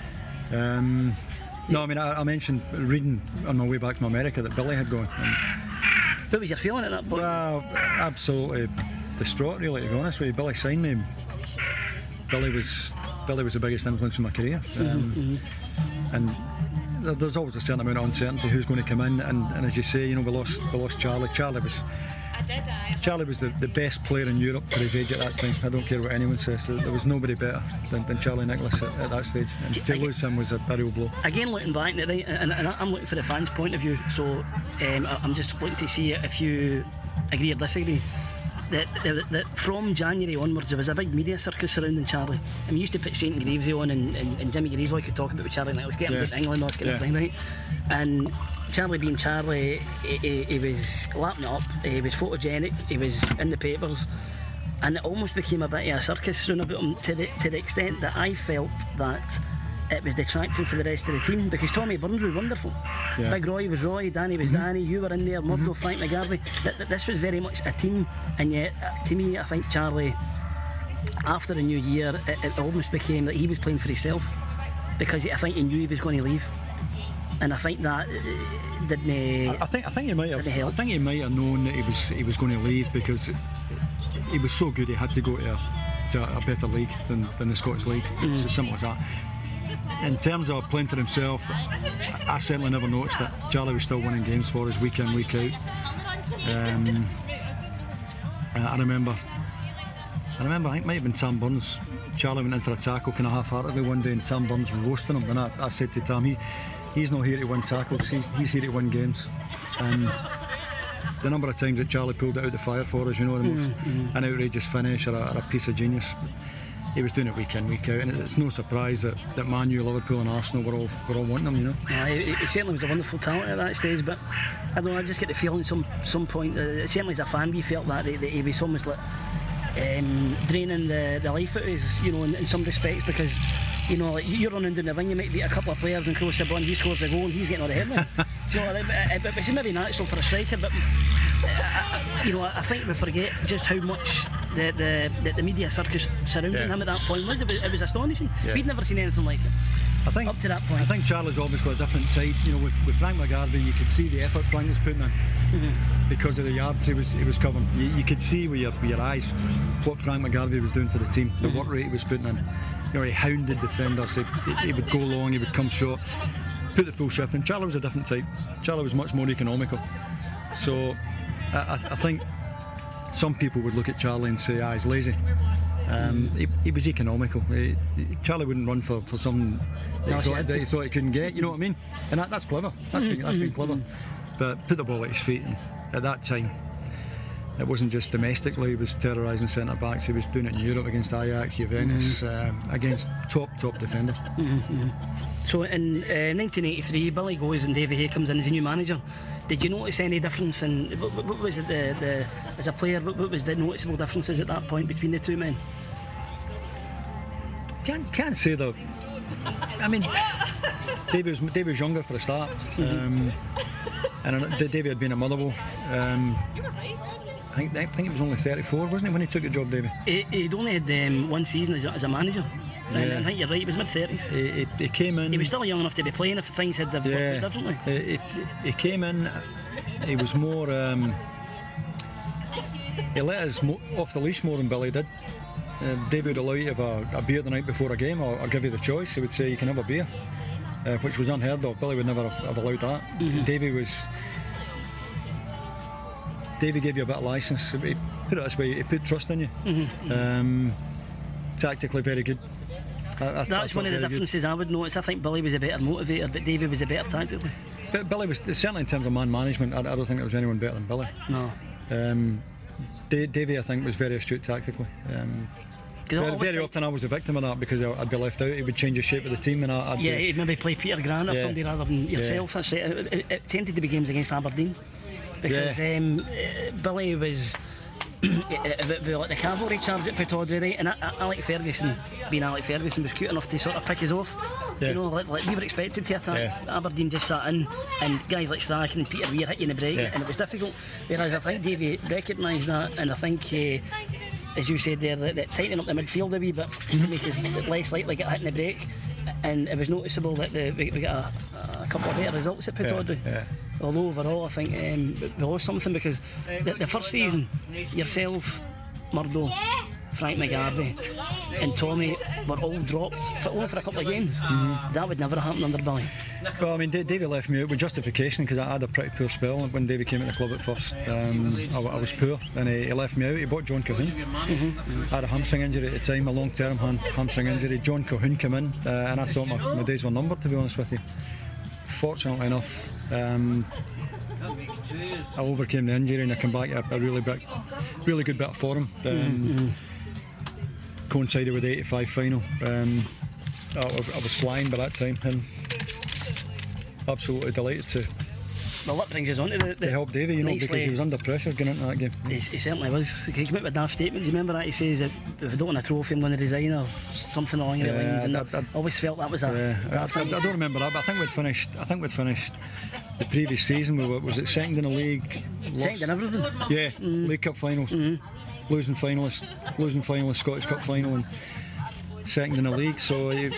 Um, no, I mean, I, I mentioned reading on my way back from America that Billy had gone. What was your feeling at that point? Well, absolutely distraught, really, to be honest with you. Billy signed me. Billy was Billy was the biggest influence in my career, um, mm-hmm. and there's always a certain amount of uncertainty who's going to come in. And, and as you say, you know, we lost we lost Charlie. Charlie was. Charlie was the, the best player in Europe for his age at that time. I don't care what anyone says. There was nobody better than, than Charlie Nicholas at, at that stage. And to lose him was a real blow. yeah. to England, all this kind yeah. of thing, right? And Charlie being Charlie, he, he, he was lapping it up, he was photogenic, he was in the papers, and it almost became a bit of a circus round about him, to the, to the extent that I felt that it was detracting for the rest of the team, because Tommy Burns was wonderful. Yeah. Big Roy was Roy, Danny was mm-hmm. Danny, you were in there, Murdo, mm-hmm. Frank McGarvey. Th- th- this was very much a team, and yet, uh, to me, I think Charlie, after the new year, it, it almost became that he was playing for himself, because I think he knew he was going to leave. And I think that uh, didn't. Uh, I think I think he might have. Help. I think he might have known that he was he was going to leave, because he was so good. He had to go to a, to a better league than, than the Scottish League. Mm. It's as simple as that. In terms of playing for himself, I, I certainly never noticed that Charlie was still winning games for us week in, week out. Um, I remember. I remember. I think it might have been Tam Burns. Charlie went in for a tackle kind of half-heartedly one day, and Tam Burns roasting him. And I, I said to Tam, he. He's not here to win tackles, he's, he's here to win games. And the number of times that Charlie pulled it out the fire for us, you know, the most mm-hmm. an outrageous finish or a, or a piece of genius. He was doing it week in, week out, and it's no surprise that, that Man U, Liverpool and Arsenal were all were all wanting him, you know. Yeah, he, he certainly was a wonderful talent at that stage, but I don't know, I just get the feeling at some, some point, uh, certainly as a fan we felt that, that he was almost like um, draining the, the life out of us, you know, in, in some respects, because you know, like you're running down the wing, you might beat a couple of players and cross the ball, and he scores the goal and he's getting all the headlines. So you know, it, it, it, it's maybe natural for a striker, but uh, you know, I think we forget just how much the the, the, the media circus surrounding yeah. him at that point was. It was, it was astonishing. Yeah. We'd never seen anything like it. I think up to that point. I think Charlie's obviously a different type. You know, with, with Frank McGarvey, you could see the effort Frank was putting in mm-hmm. because of the yards he was he was covering. You, you could see with your, with your eyes what Frank McGarvey was doing for the team, the mm-hmm. work rate he was putting in. You know, he hounded defenders, he, he would go long, he would come short, put the full shift in. Charlie was a different type. Charlie was much more economical. So I, I think some people would look at Charlie and say, ah, he's lazy. Um, he, he was economical. He, he, Charlie wouldn't run for, for something that he, thought, that he thought he couldn't get, you know what I mean? And that, that's clever. That's been, that's been clever. But put the ball at his feet and at that time, it wasn't just domestically he was terrorising centre backs. He was doing it in Europe against Ajax, Juventus, mm-hmm. uh, against top top defenders. Mm-hmm. So in uh, nineteen eighty-three, Billy goes and Davy Hay comes in as a new manager. Did you notice any difference in what, what was it the, the as a player? What, what was the noticeable differences at that point between the two men? Can't can't say though. I mean, Davy was Davy was younger for a start, um, and Davy had been at Motherwell. Um, I think I think it was only thirty-four, wasn't it, when he took the job, Davy? He, he'd only had um, one season as a, as a manager. Yeah. And I think you're right, he was mid thirties. He, he, he came in. He was still young enough to be playing if things had worked yeah, out differently. He, he, he came in, he was more. Um, he let us mo- off the leash more than Billy did. Uh, Davy would allow you to have a, a beer the night before a game, or, or give you the choice. He would say you can have a beer, uh, which was unheard of. Billy would never have, have allowed that. Mm-hmm. Davy was. Davy gave you a bit of licence. He put it this way, he put trust in you. Mm-hmm. Um, tactically very good. I, I, That's one of the differences good. I would notice. I think Billy was a better motivator, but Davy was a better tactically. But Billy was, certainly in terms of man management, I, I don't think there was anyone better than Billy. No. Um, D- Davy, I think, was very astute tactically. Um, very, very often I was a victim of that because I'd be left out. He would change the shape of the team, and I'd yeah, be, he'd maybe play Peter Grant or yeah. somebody rather than yourself. Yeah. It, it, it tended to be games against Aberdeen because yeah. um, uh, Billy was. About like the cavalry charge at Pittodrie, right? And Alec Ferguson, being Alec Ferguson, was cute enough to sort of pick us off. Yeah. You know, like, like we were expected to attack. Yeah. Aberdeen just sat in, and guys like Strachan and Peter Weir hit you in the break, yeah. and it was difficult. Whereas I think Davy recognised that, and I think, uh, as you said there, that, that tightening up the midfield a wee bit mm-hmm. to make us less likely to get hit in the break. And it was noticeable that the, we, we got a, a couple of better results at Pittodrie. Yeah. Yeah. Although overall I think um, we lost something because the, the first season, yourself, Murdo, Frank McGarvey and Tommy were all dropped for, only for a couple of games. Mm-hmm. That would never happen under Billy. Well, I mean, D- Davy left me out with justification because I had a pretty poor spell when Davy came at the club at first. Um, I, I was poor, and he, he left me out. He bought John Colquhoun. Mm-hmm. I had a hamstring injury at the time, a long-term ham- hamstring injury. John Colquhoun came in, uh, and I thought my, my days were numbered, to be honest with you. Fortunately enough, um, I overcame the injury and I came back at a really big, really good bit of form. Um, mm-hmm. Coincided with the eighty-five final. Um, I, I was flying by that time, and absolutely delighted to. Well, that brings us on to the, the to help Davy, you know, because he was under pressure going into that game. He, he certainly was. He came out with a daft statement. Do you remember that? He says that if I don't win a trophy, I'm going to resign or something along yeah, the lines. And I, I, I always felt that was a. Yeah, I, I, I don't remember that, but I think we'd finished. I think we'd finished the previous season. We were, was it second in the league? Second lost, in everything. Yeah, mm. League Cup finals, mm. losing finalist, losing finalist, Scottish Cup final, and second in the league. So. He,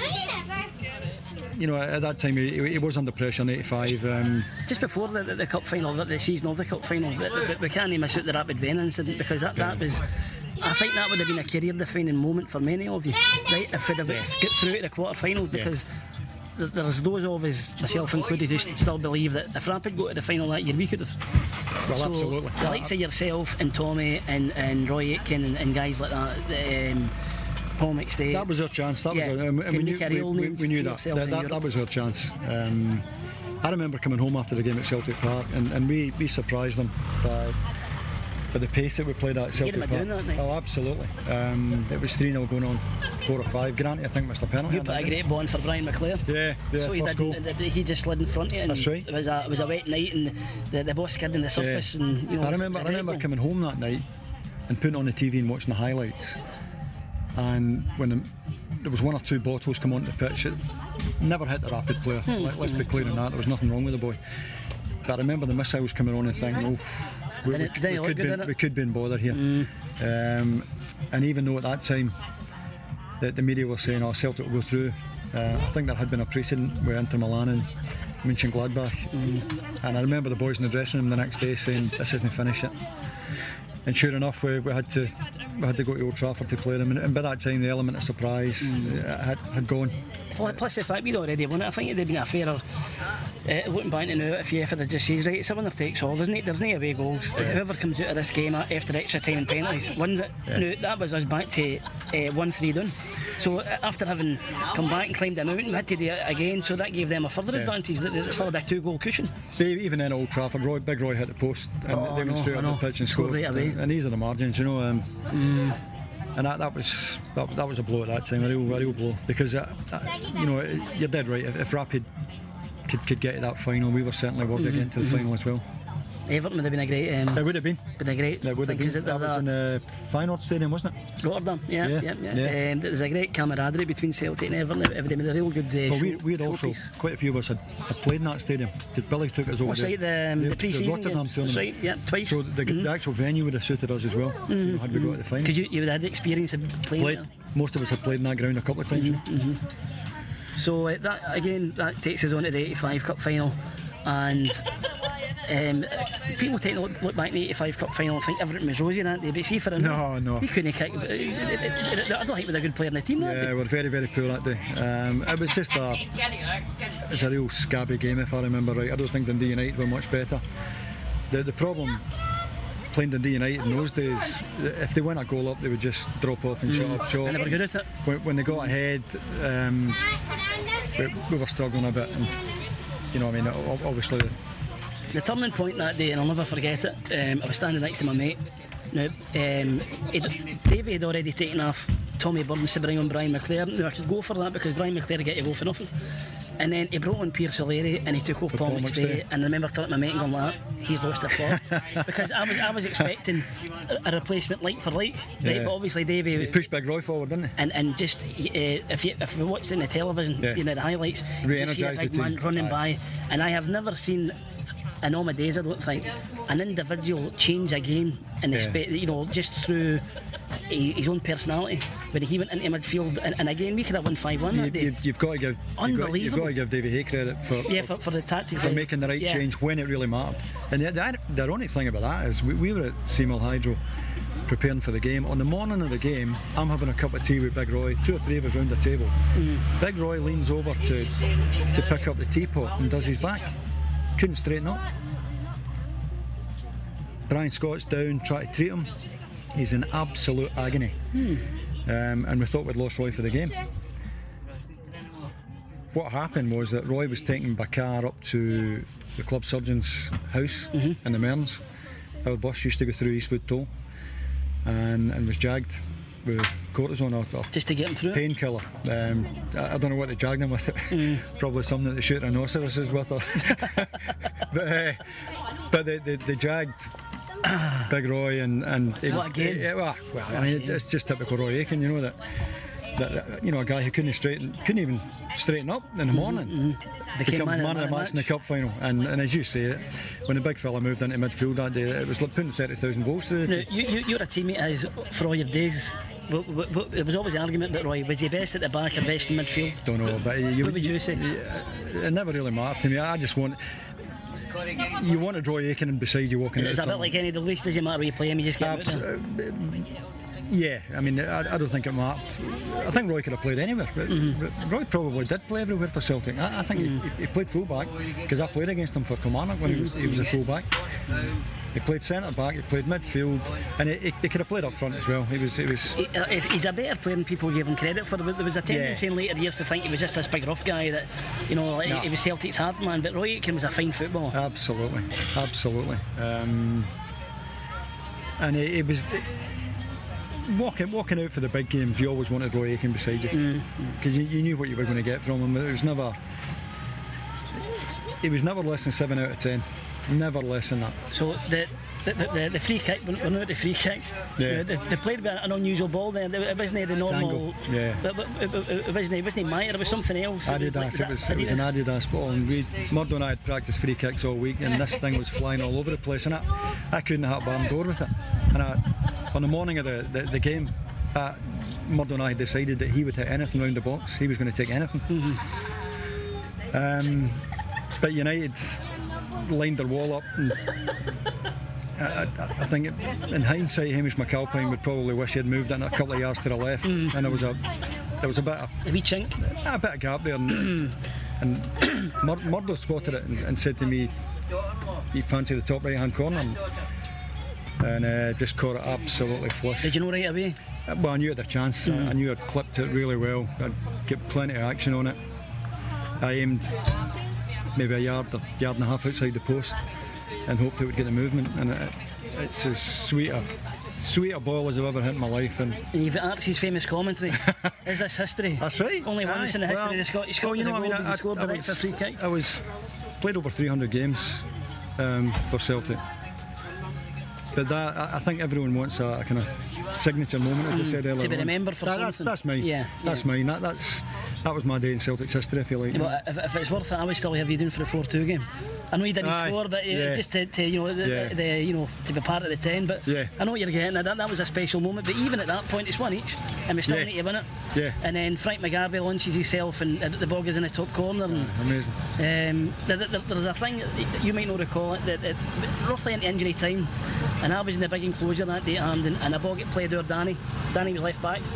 You know, at that time he, he was under pressure in eighty-five. Um, Just before the, the, the cup final, the, the season of the cup final, the, the, we can't miss out the Rapid Vienna incident because that, that was, I think that would have been a career-defining moment for many of you, right? If we'd have got through to the quarter final, because yeah. there's those of us, myself included, who still believe that if Rapid go to the final that year, we could have. Well, so absolutely. The likes of yourself and Tommy and, and Roy Aitken and, and guys like that. Um, Paul McStay. That was our chance. That yeah. was our, um, and we knew, we, we, we knew that. That, that, that was our chance. Um, I remember coming home after the game at Celtic Park, and, and we, we surprised them by, by the pace that we played at Celtic Park. That oh, absolutely. Um, it was three nil going on four or five. Granted, I think missed a penalty. You put a great bond for Brian McClare. Yeah, yeah. So he didn't. He just slid in front of you. And That's right. It was a it was a wet night, and the, the boss kid in the surface. Yeah. And you know, I remember. I remember coming home that night and putting on the T V and watching the highlights. And when the, there was one or two bottles come onto the pitch, it never hit the Rapid player. Hmm. Let, let's be clear on that. There was nothing wrong with the boy. But I remember the missiles coming on and thinking, oh, we, we, we, we, could, good, be, we could be in bother here. Mm. Um, and even though at that time that the media were saying, oh, Celtic will go through, uh, I think there had been a precedent with Inter Milan and Mönchengladbach. Mm. And I remember the boys in the dressing room the next day saying, this isn't finished yet. And sure enough, we, we had to we had to go to Old Trafford to play them, and, and by that time the element of surprise mm. uh, had, had gone. Well, plus the fact we'd already won it, I think it'd have been a fairer. Uh, looking back to now, if you ever just says right, it's a winner takes all, isn't it? There's no away goals. Yeah. Whoever comes out of this game after extra time and penalties wins it. Yeah. Now, that was us back to uh, one three down. So uh, after having come back and climbed the mountain, we had to do it again, so that gave them a further Yeah. advantage. That they still had a two-goal cushion. They, even in Old Trafford, Roy, Big Roy hit the post and Oh, they I went know, straight I up know. the pitch and Scored scored. right away. And these are the margins, you know. Um, Mm. And that, that was that, that was a blow at that time, a real, a real blow. Because uh, uh, you know, you're dead right. If, if Rapid could, could get to that final, we were certainly worthy of getting to the Mm-hmm. final as well. Everton would have been a great, um, It would have been. been a great. It would have thing, 'cause been. it- That there's was a- in the Feyenoord Stadium, wasn't it? Rotterdam, yeah, Yeah, yeah, yeah. yeah. Um, there's a great camaraderie between Celtic and Everton. It would have been a real good uh, Well, we, show, we had also, showpiece. quite a few of us had, had played in that stadium because Billy took us over What's there. right, the, um, the pre-season Rotterdam games? tournament. That's right, yeah, twice. So the, Mhm. the actual venue would have suited us as well, you know, had we got to the final. Because you, you would have had the experience of playing Played, there. most of us had played in that ground a couple of times. So uh, that again, that takes us on to the eighty-five Cup final, and um, people take a look, look back in the eighty-five Cup final and think everything was rosy that day. But see, for a No, no. we couldn't kick. I don't think we were a good player in the team that Yeah, day. we were very, very poor that day. Um, it was just a, it was a real scabby game if I remember right. I don't think Dundee United were much better. The the problem playing Dundee United in those days, if they went a goal up, they would just drop off and shut up shop. And they were good at it. When, when they got ahead, um, we, we were struggling a bit, and you know, I mean, o- obviously. The, The turning point that day, and I'll never forget it. Um, I was standing next to my mate. Now, um, he'd, Davey had already taken off Tommy Burns to bring on Brian McClare. Now I could go for that because Brian McClare get to go for nothing. And then he brought on Pierce O'Leary and he took off Paul, Paul McStay. McStay. And I remember telling my mate and going like, he's lost the plot. Because I was I was expecting a, a replacement like for like, right? Yeah. But obviously Davey he pushed Big Roy forward, didn't he? and and just uh, if you if we watched it in the television, Yeah. you know the highlights, you just see a Re-energised big the man team. running Aye. by, and I have never seen in all my days, I don't think, an individual change a game in the Yeah. spe- you know just through he- his own personality. When he went into midfield, and, and again we could have won five one You, that day. you, you've got to give you've got, you've got Unbelievable. to give Davy Hay credit for, yeah, for, for, for the tactic for making the right yeah. change when it really mattered. And the, the, the ironic thing about that is we, we were at Seymour Hydro preparing for the game. On the morning of the game, I'm having a cup of tea with Big Roy, two or three of us round the table. Mm. Big Roy leans over to to pick up the teapot and does his back. Couldn't straighten up. Brian Scott's down, trying to treat him. He's in absolute agony. Hmm. Um, and we thought we'd lost Roy for the game. What happened was that Roy was taking Bakar up to the club surgeon's house Mm-hmm. in the Mearns. Our bus used to go through Eastwood Toll and, and was jagged with cortisone or, or just to get him through it. painkiller. Um, I, I don't know what they jagged him with. Mm. Probably something that they shoot rhinoceroses with. Or but uh, but they, they, they jagged Big Roy and and it What was, a game. yeah, well, well, I mean it's, it's just typical Roy Aitken, you know that. That, you know, a guy who couldn't straighten, couldn't even straighten up in the morning, Mm-hmm. Became becomes man man, of of the match in the cup final. And, and as you say, it, when the big fella moved into midfield that day, it was like putting thirty thousand volts through the Now, team. you, you, you're a teammate of his for all your days. W- w- w- There was always the argument that Roy was he best at the back or best in midfield. Don't know, but you, What would you say? It never really mattered to me. I just want. You want to draw Aitken beside you walking out. It's of a bit town. like any of the least doesn't matter where you play him, you just get him out Abs- there. uh, yeah, I mean, I, I don't think it mattered. I think Roy could have played anywhere. But Mm-hmm. Roy probably did play everywhere for Celtic. I, I think he, he played fullback because I played against him for Kilmarnock when he was he was a fullback. He played centre back. He played midfield, and he, he, he could have played up front as well. He was he was. He- uh, He's a better player than people give him credit for. But there was a tendency Yeah. in later years to think he was just this big rough guy that, you know, like No. he was Celtic's hard man. But Roy Aitken was a fine footballer. Absolutely, absolutely. Um, and it, it was it, walking walking out for the big games. You always wanted Roy Aitken beside you because you, you knew what you were going to get from him. It was never. It was never less than seven out of ten. Never less than that. So the the, the, the free kick, we're not at the free kick. Yeah. They, they played with an unusual ball there. It wasn't the normal. Tango, yeah. It, it, it, it wasn't. It wasn't Meyer. It was something else. It was like- Adidas. It was, it was Adidas? an Adidas ball, and we Murdo and I had practiced free kicks all week, and this thing was flying all over the place, and I, I couldn't hit a barn door with it. And I, on the morning of the, the, the game, uh, Murdo and I decided that he would hit anything round the box. He was going to take anything. Mm-hmm. Um, but United lined their wall up. And I, I, I think it, in hindsight, Hamish McAlpine would probably wish he had moved it a couple of yards to the left, Mm. and there was a there was a bit of A wee chink. a bit of gap there, and, and Mur- Murdo spotted it and, and said to me, "You fancy the top right hand corner?" And and uh, just caught it absolutely flush. Did you know right away? Uh, Well, I knew at the chance. Mm. I, I knew I'd clipped it really well. I'd get plenty of action on it. I aimed maybe a yard, a yard and a half outside the post, and hoped it would get the movement. And it, it's as sweet a sweet a ball as I've ever hit in my life. And And you've got Archie's famous commentary. Is this history? that's right. Only once Aye. in the history Well, of the Scottish Cup well, you was a know, goal, I mean, but he I- scored I the right was- for free kick. I was played over three hundred games um, for Celtic. But that, I I think everyone wants a, a kind of signature moment, as I said earlier. to be on. remembered for That- that's, something. that's mine. Yeah, that's yeah. mine. That, that's that was my day in Celtic's history, if you like. Well, if, if it's worth it, I would still have you doing for the four two game. I know you didn't Aye, score, but uh, yeah. just to, to you know, the, Yeah. the, you know, to be part of the ten. But Yeah. I know what you're getting. That, that was a special moment. But even at that point, it's one each, and we still Yeah. need to win it. Yeah. And then Frank McGarvey launches himself, and uh, the ball is in the top corner. And, Amazing. Um, there, there, there's a thing that you might not recall it, that, that roughly into injury time, and I was in the big enclosure that day at Hampden, and a ball get played over Danny. Danny was left back.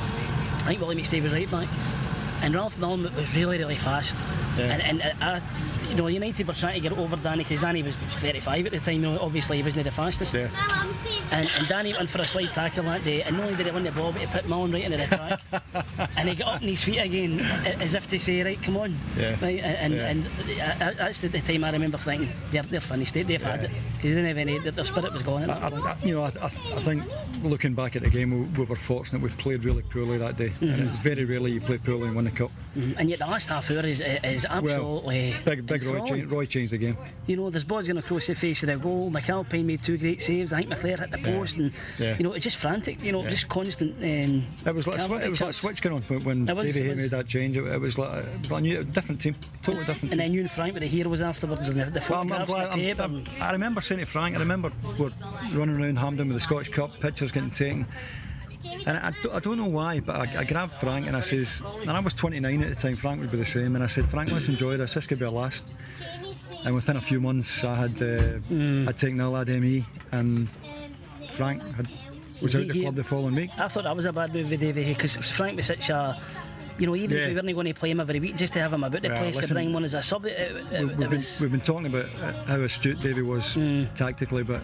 I think Willie McStay was right back, and Ralph Milne was really, really fast. Yeah. And, and I, you know, United were trying to get over Danny because Danny was thirty-five at the time. You know, obviously he wasn't the fastest. Yeah. And, and Danny went for a slide tackle that day, and not only did he win the ball, but he put Milne right into the track. And he got up on his feet again, as if to say, right, come on. Yeah. Right, and Yeah. and uh, that's the, the time I remember thinking, they're, they're finished, they, they've had it. Because they didn't have any, their spirit was gone at that I, point. I, you know, I, I, I think looking back at the game, we, we were fortunate. We played really poorly that day, Mm-hmm. and it's very rarely you play poorly and win the cup. Mhm. And yet the last half hour is, is absolutely Well, big, big Roy, enthralling. changed, Roy changed the game. You know, there's balls going across the face of the goal. McAlpine made two great saves. I think McClare hit the post, and Yeah. you know, it's just frantic. You know, Yeah. just constant. Um, It was like a swi- it was like a chips. switch going on when- when It was, Davy it Hay was. made that change. It, it was like it was like a new, a different team, totally different And team. then you and Frank were the heroes afterwards, and the, the Well, I'm, I'm photographs glad, in the I'm, paper. I'm, I remember saying to Frank, I remember we're running around Hampden with the Scottish Cup, pictures getting taken. And I, I don't know why, but I, I grabbed Frank and I says, and I was twenty-nine at the time, Frank would be the same, and I said, Frank, let's enjoy this, this could be our last. And within a few months, I had uh, Mm. I'd taken the lad M E, and Frank had, was He- out the he- club the following week. I thought that was a bad move with Davy Hay because Frank was such a. You know, even Yeah. if we weren't going to play him every week, just to have him about the Well, place, to listen, bring one as a sub, it, it, We- it, We've it been, was. we've been talking about uh, how astute Davy was Mm. tactically, but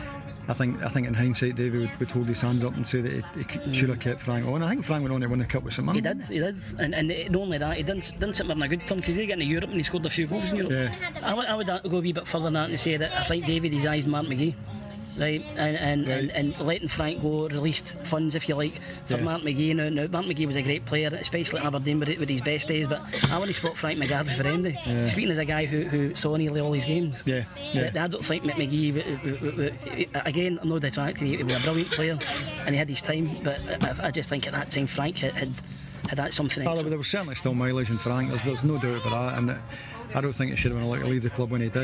I think I think in hindsight, Davy would, would hold his hands up and say that he, he c- should have kept Frank on. I think Frank went on to win the cup with St He Mirren. did, he did, and, and not only that, he didn't, didn't sit in a good turn because he got into Europe and he scored a few goals in Europe. Yeah. I, would- I would go a wee bit further than that and say that I think David is eyes Mark McGee, right, and and, Right. and and letting Frank go released funds, if you like, for Yeah. Mark McGee. Now, now Mark McGee was a great player, especially at Aberdeen with, with his best days, but I want to spot Frank McGarvey for M D. Yeah. Speaking as a guy who, who saw nearly all his games. Yeah, yeah. I don't think McGee, w- w- w- again, I'm not detracting, he was a brilliant player and he had his time, but I, I just think at that time Frank had had, had that something Oh, extra. there was certainly still mileage in Frank. There's, there's no doubt about that, and I don't think it should have been allowed to leave the club when he did.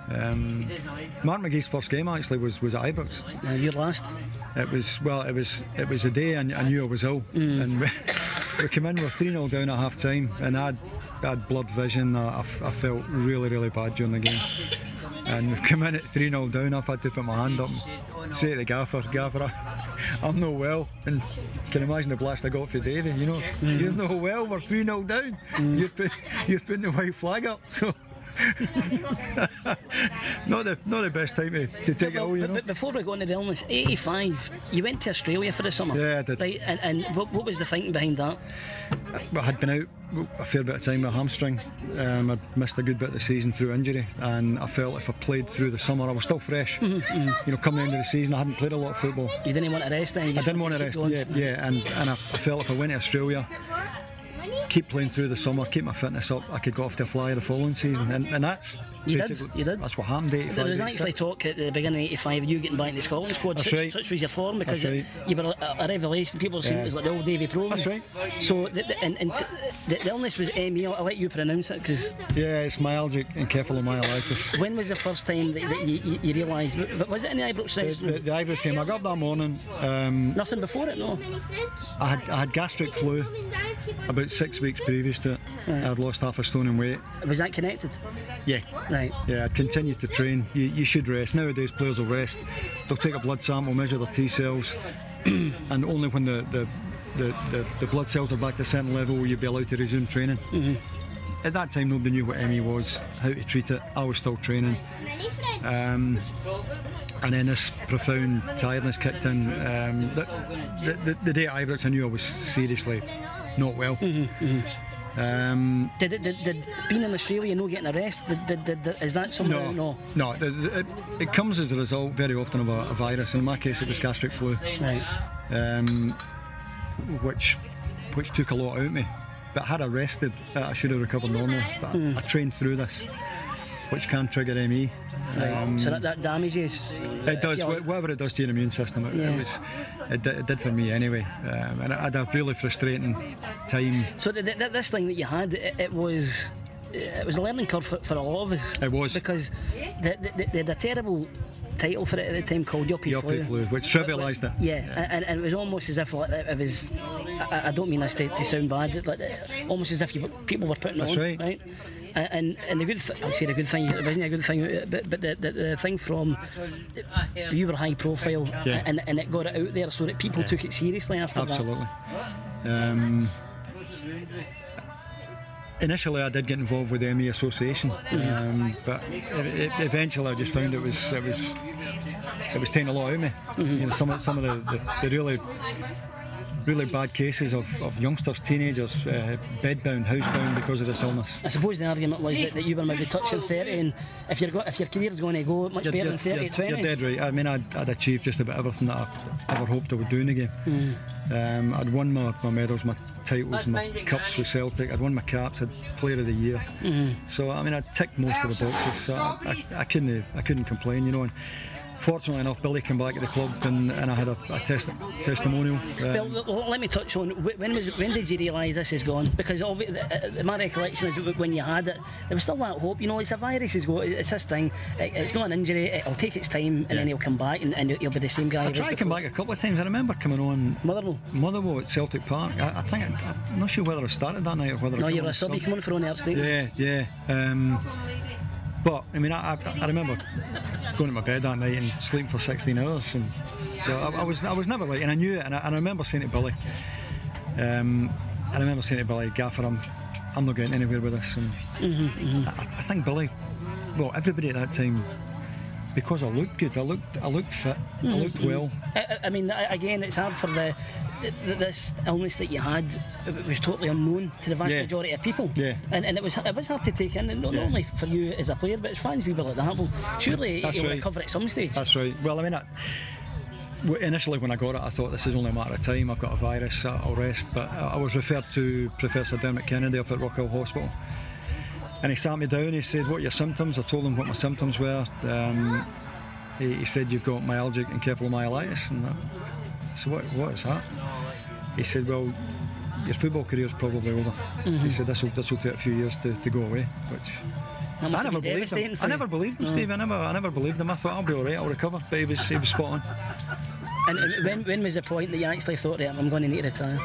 Um, Mark McGee's first game actually was, was at Ibrox. Uh, your last. It was well, it was it was a day I, I knew I was ill, and we, we came in, we were three nil down at half time, and I had, I had blurred vision. I, I f- I felt really really bad during the game, and we've come in at three nil down. I've had to put my hand up and say to the gaffer, gaffer, I, I'm not well, and you can imagine the blast I got for Davy. You know, you're not well. We're three nil down. You're put, you're putting the white flag up, so. not the not the best time to, to take it all, you but, know. but before we go into the illness, eighty-five, you went to Australia for the summer. Yeah, I did. Right, and, and what, what was the thinking behind that? I had been out a fair bit of time with a hamstring. Um, I'd missed a good bit of the season through injury, and I felt if I played through the summer, I was still fresh. You know, coming into the season, I hadn't played a lot of football. You didn't want to rest then? You I just didn't want wanted to keep rest. going? Yeah, yeah, and and I, I felt if I went to Australia, keep playing through the summer, keep my fitness up, I could go off to a flyer the following season, and, and that's You did, basically- you did. That's what happened. eighty-five, There was eighty-six. actually talk at the beginning of eighty-five of you getting back in the Scotland squad. That's such, right. such was your form because That's right. you were a, a revelation. People were saying Yeah. it was like the old Davy Provan. That's right. So, the, the, and, and t- the, the illness was M E. I'll let you pronounce it because Yeah, it's myalgic encephalomyelitis. when was the first time that, that you, you, you realised? Was it in the Ibrox The, sense? the, the Irish game, I got up that morning. Um, Nothing before it, no. I had I had gastric flu about six weeks previous to it. I'd lost half a stone in weight. Was that connected? Yeah. Right. Yeah, I'd continued to train. You, you should rest. Nowadays, players will rest. They'll take a blood sample, measure their T cells, and only when the, the, the, the, the blood cells are back to a certain level will you be allowed to resume training. at that time nobody knew what M E was, how to treat it. I was still training. Um, and then this profound tiredness kicked in. Um, the, the, the, the day at Ibrox I knew I was seriously not well. Mm-hmm, mm-hmm. Um, did, did, did, did being in Australia, no getting a rest, did, did, did, did, is that something? no, no, no. It, it, it comes as a result very often of a, a virus. In my case it was gastric flu, right. um, which which took a lot out of me. But had I rested, I should have recovered normally. But mm. I, I trained through this, which can trigger M E. Right. Um, so that, that damages. It does. Whatever it does to your immune system, it, yeah. it was. It did, it did for me anyway, um, and I had a really frustrating time. So th- th- this thing that you had, it, it was. It was a learning curve for, for a lot of us. It was, because they, they, they had a terrible title for it at the time called Yuppie, Yuppie Flu, flu, which trivialised it. Yeah, yeah. And, and it was almost as if like, it was. I, I don't mean this to, to sound bad, like, almost as if you, people were putting That's it on, right. right? And and the good, th- I'll say the good thing, it wasn't a good thing, but but the, the, the thing from you were high profile, yeah. and and it got it out there so that people yeah. took it seriously after Absolutely. that. Um, initially, I did get involved with the M E Association, mm-hmm. um, but it, it, eventually, I just found it was it was it was taking a lot out of me. Mm-hmm. You know, some of some of the, the, the really. really bad cases of, of youngsters, teenagers, uh, bedbound, housebound because of this illness. I suppose the argument was that, that you were maybe touching thirty, and if, you're go, if your career's going to go much you're, better you're, than thirty you're, at twenty. You're dead right. I mean, I'd, I'd achieved just about everything that I ever hoped I would do in the game. Mm. Um, I'd won my, my medals, my titles, my cups with Celtic. I'd won my caps. I'd Player of the Year. Mm-hmm. So I mean, I'd ticked most of the boxes. So I, I, I couldn't, I couldn't complain, you know. And, fortunately enough, Billy came back at the club, and, and I had a, a testi- testimonial. Um, well, let me touch on when was when did you realise this is gone? Because obviously, my recollection is when you had it, there was still that hope. You know, it's a virus. It's, got, it's this thing. It, it's not an injury. It'll take its time, and yeah. then he'll come back, and, and he'll be the same guy. I tried to come back a couple of times. I remember coming on Motherwell, Motherwell at Celtic Park. I, I think I, I'm not sure whether I started that night or whether. No, I you were a sub. You come on for on the Upstate. Yeah, yeah. Um, But I mean, I, I, I remember going to my bed that night and sleeping for sixteen hours, and so I, I was I was never like, and I knew it, and I, and I remember saying to Billy, um, I remember saying to Billy, Gaffer, I'm I'm not getting anywhere with this, and mm-hmm, mm-hmm. I, I think Billy, well, everybody at that time. Because I looked good, I looked, I looked fit, mm-hmm. I looked well. I, I mean, again, it's hard for the, the this illness that you had. It was totally unknown to the vast yeah. majority of people. Yeah. And and it was it was hard to take in, and not, yeah. not only for you as a player, but as fans, people like that. Well, surely That's you'll right. recover at some stage. That's right. Well, I mean, I, initially when I got it, I thought this is only a matter of time. I've got a virus, I'll rest. But I was referred to Professor Dermot Kennedy up at Rockhill Hospital. And he sat me down, he said, what are your symptoms? I told him what my symptoms were. Um, he, he said, you've got myalgic encephalomyelitis. And that, so what, what is that? He said, well, your football career's probably over. Mm-hmm. He said, this will this will take a few years to, to go away, which I never believed him. I never believed him, no. Steve. I never I never believed him. I thought I'll be alright, I'll recover. But he was he was spot on. And, and when when was the point that you actually thought, yeah, I'm going to need to retire?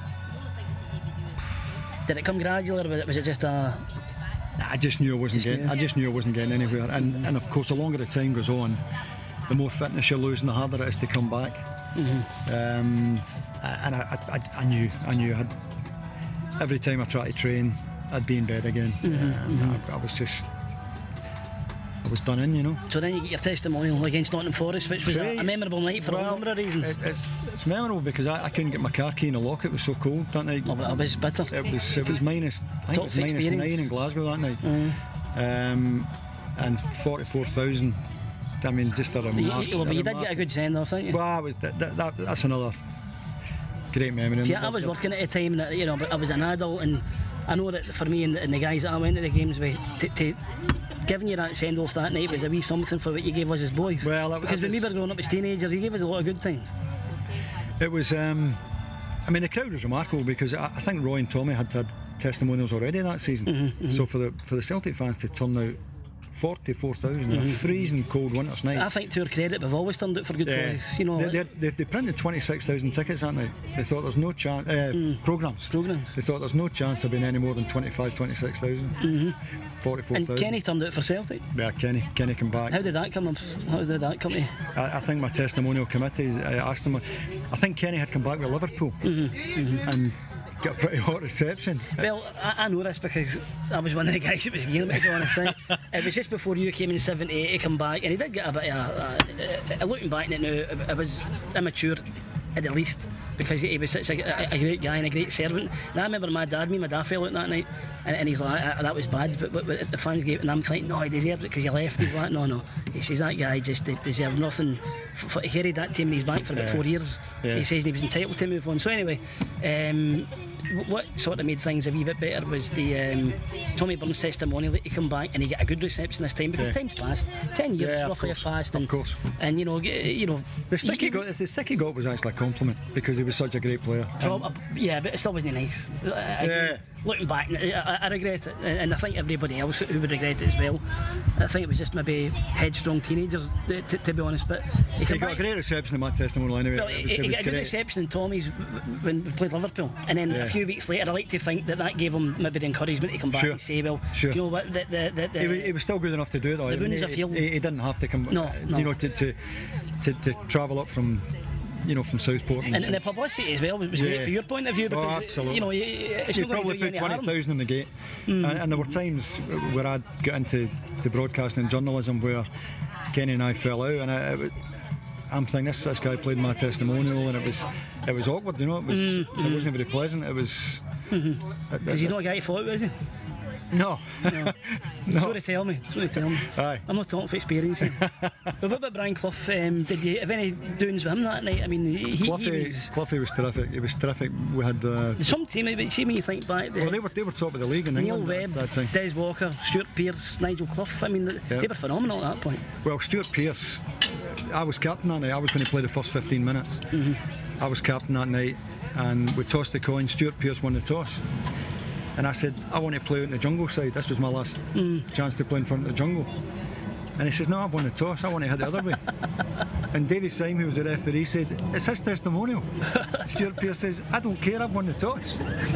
Did it come gradually, or was it, was it just a? I just knew I wasn't just getting. Knew. I just knew I wasn't getting anywhere. And and of course, the longer the time goes on, the more fitness you're losing, the harder it is to come back. Mm-hmm. Um, and I, I, I knew, I knew. I'd, every time I tried to train, I'd be in bed again. Mm-hmm. And mm-hmm. I, I was just, I was done in, you know. So then you get your testimonial against Nottingham Forest, which was a, a memorable night for well, a number of reasons. It, it's, it's memorable because I, I couldn't get my car key in the lock. It was so cold that night. Oh, but it was bitter. It was, it was minus, I think it was minus nine in Glasgow that night. Mm-hmm. Um, and forty-four thousand. I mean, just a remark. You, well, but you did get a good send off, didn't you? Well, I was, that, that, that's another great memory. See, I was working at a time that, you know, I was an adult, and I know that for me and the, and the guys that I went to the games with, to, to giving you that send off that night was a wee something for what you gave us as boys. Well, it, because it when was, we were growing up as teenagers, you gave us a lot of good times. It was, um, I mean, the crowd was remarkable because I, I think Roy and Tommy had had testimonials already that season. Mm-hmm, mm-hmm. So for the for the Celtic fans to turn out forty-four thousand in a freezing cold winter's night. I think to our credit, we've always turned out for good yeah. causes. You know, they, they, they printed twenty-six thousand tickets that night. They thought there's no chance. Uh, mm. Programmes. Programmes. They thought there's no chance of being any more than twenty-five, twenty-six thousand. Mm-hmm. forty-four thousand. And Kenny turned out for Celtic. Yeah, Kenny. Kenny came back. How did that come? How did that come to? I, I think my testimonial committee I asked him. I think Kenny had come back with Liverpool, mm-hmm. Mm-hmm. and get a pretty hot reception. Well, I, I know this because I was one of the guys that was gearing, to be honest. Right? It was just before you came in seventy-eight to come back, and he did get a bit of a, uh, looking back on it now, it was immature at the least, because he was such a, a great guy and a great servant. And I remember my dad, me and my dad fell out that night, and, and he's like, that was bad, but, but, but the fans gave it, and I'm thinking, no, he deserves it because you left. He's like, no, no. He says that guy just deserved nothing. For, for, he carried that team in his back for about yeah. four years. Yeah. He says he was entitled to move on. So anyway, um, what sort of made things a wee bit better was the um, Tommy Burns testimonial that he come back and he got a good reception this time, because yeah. time's passed. Ten years yeah, roughly have passed, and, of course. And you know, you know, the stick he, he got, the stick he got was actually a compliment because he was such a great player. Prob- yeah, but it still wasn't nice. I, yeah. Looking back, I, I regret it, and I think everybody else who would regret it as well. I think it was just maybe headstrong teenagers, to, to, to be honest. But he, he got a great reception in my testimonial anyway. Well, he, was, he was got a good reception in Tommy's when we played Liverpool, and then yeah. a few weeks later, I like to think that that gave him maybe the encouragement to come back sure. and say, well, sure. do you know what? The, the, the, the, he, was, he was still good enough to do it. Though. The wounds he, have healed. He, he didn't have to come. No, no. You know, to to, to to travel up from. You know, from Southport, and, and, and the publicity as well was yeah. great from your point of view, because oh, absolutely. you know it's you not probably going to put do twenty thousand in the gate, mm. and, and there were times where I'd get into to broadcasting and journalism where Kenny and I fell out, and I, it, I'm thinking this this guy played my testimonial, and it was it was awkward, you know, it was mm. it wasn't very pleasant. It was. Mm-hmm. Because he's not a guy to fall out with, is he? No. no. no. Sorry to tell me. Sorry to tell me. Aye. I'm not talking for experience. But what about Brian Clough? Um, did you have any doings with him that night? I mean, he, Cloughie, he was. Cloughie was terrific. He was terrific. We had uh, some team. But see when you think back. Well, they were they were top of the league in Neil England. Webb, at that time. Des Walker, Stuart Pearce, Nigel Clough. I mean, yep. they were phenomenal at that point. Well, Stuart Pearce. I was captain that night. I was going to play the first fifteen minutes. Mm-hmm. I was captain that night, and we tossed the coin. Stuart Pearce won the toss. And I said, I want to play out in the jungle side. This was my last mm. chance to play in front of the jungle. And he says, no, I've won the toss. I want to hit the other way. And Davy Syme, who was the referee, said, it's his testimonial. Stuart Pearce says, I don't care, I've won the toss.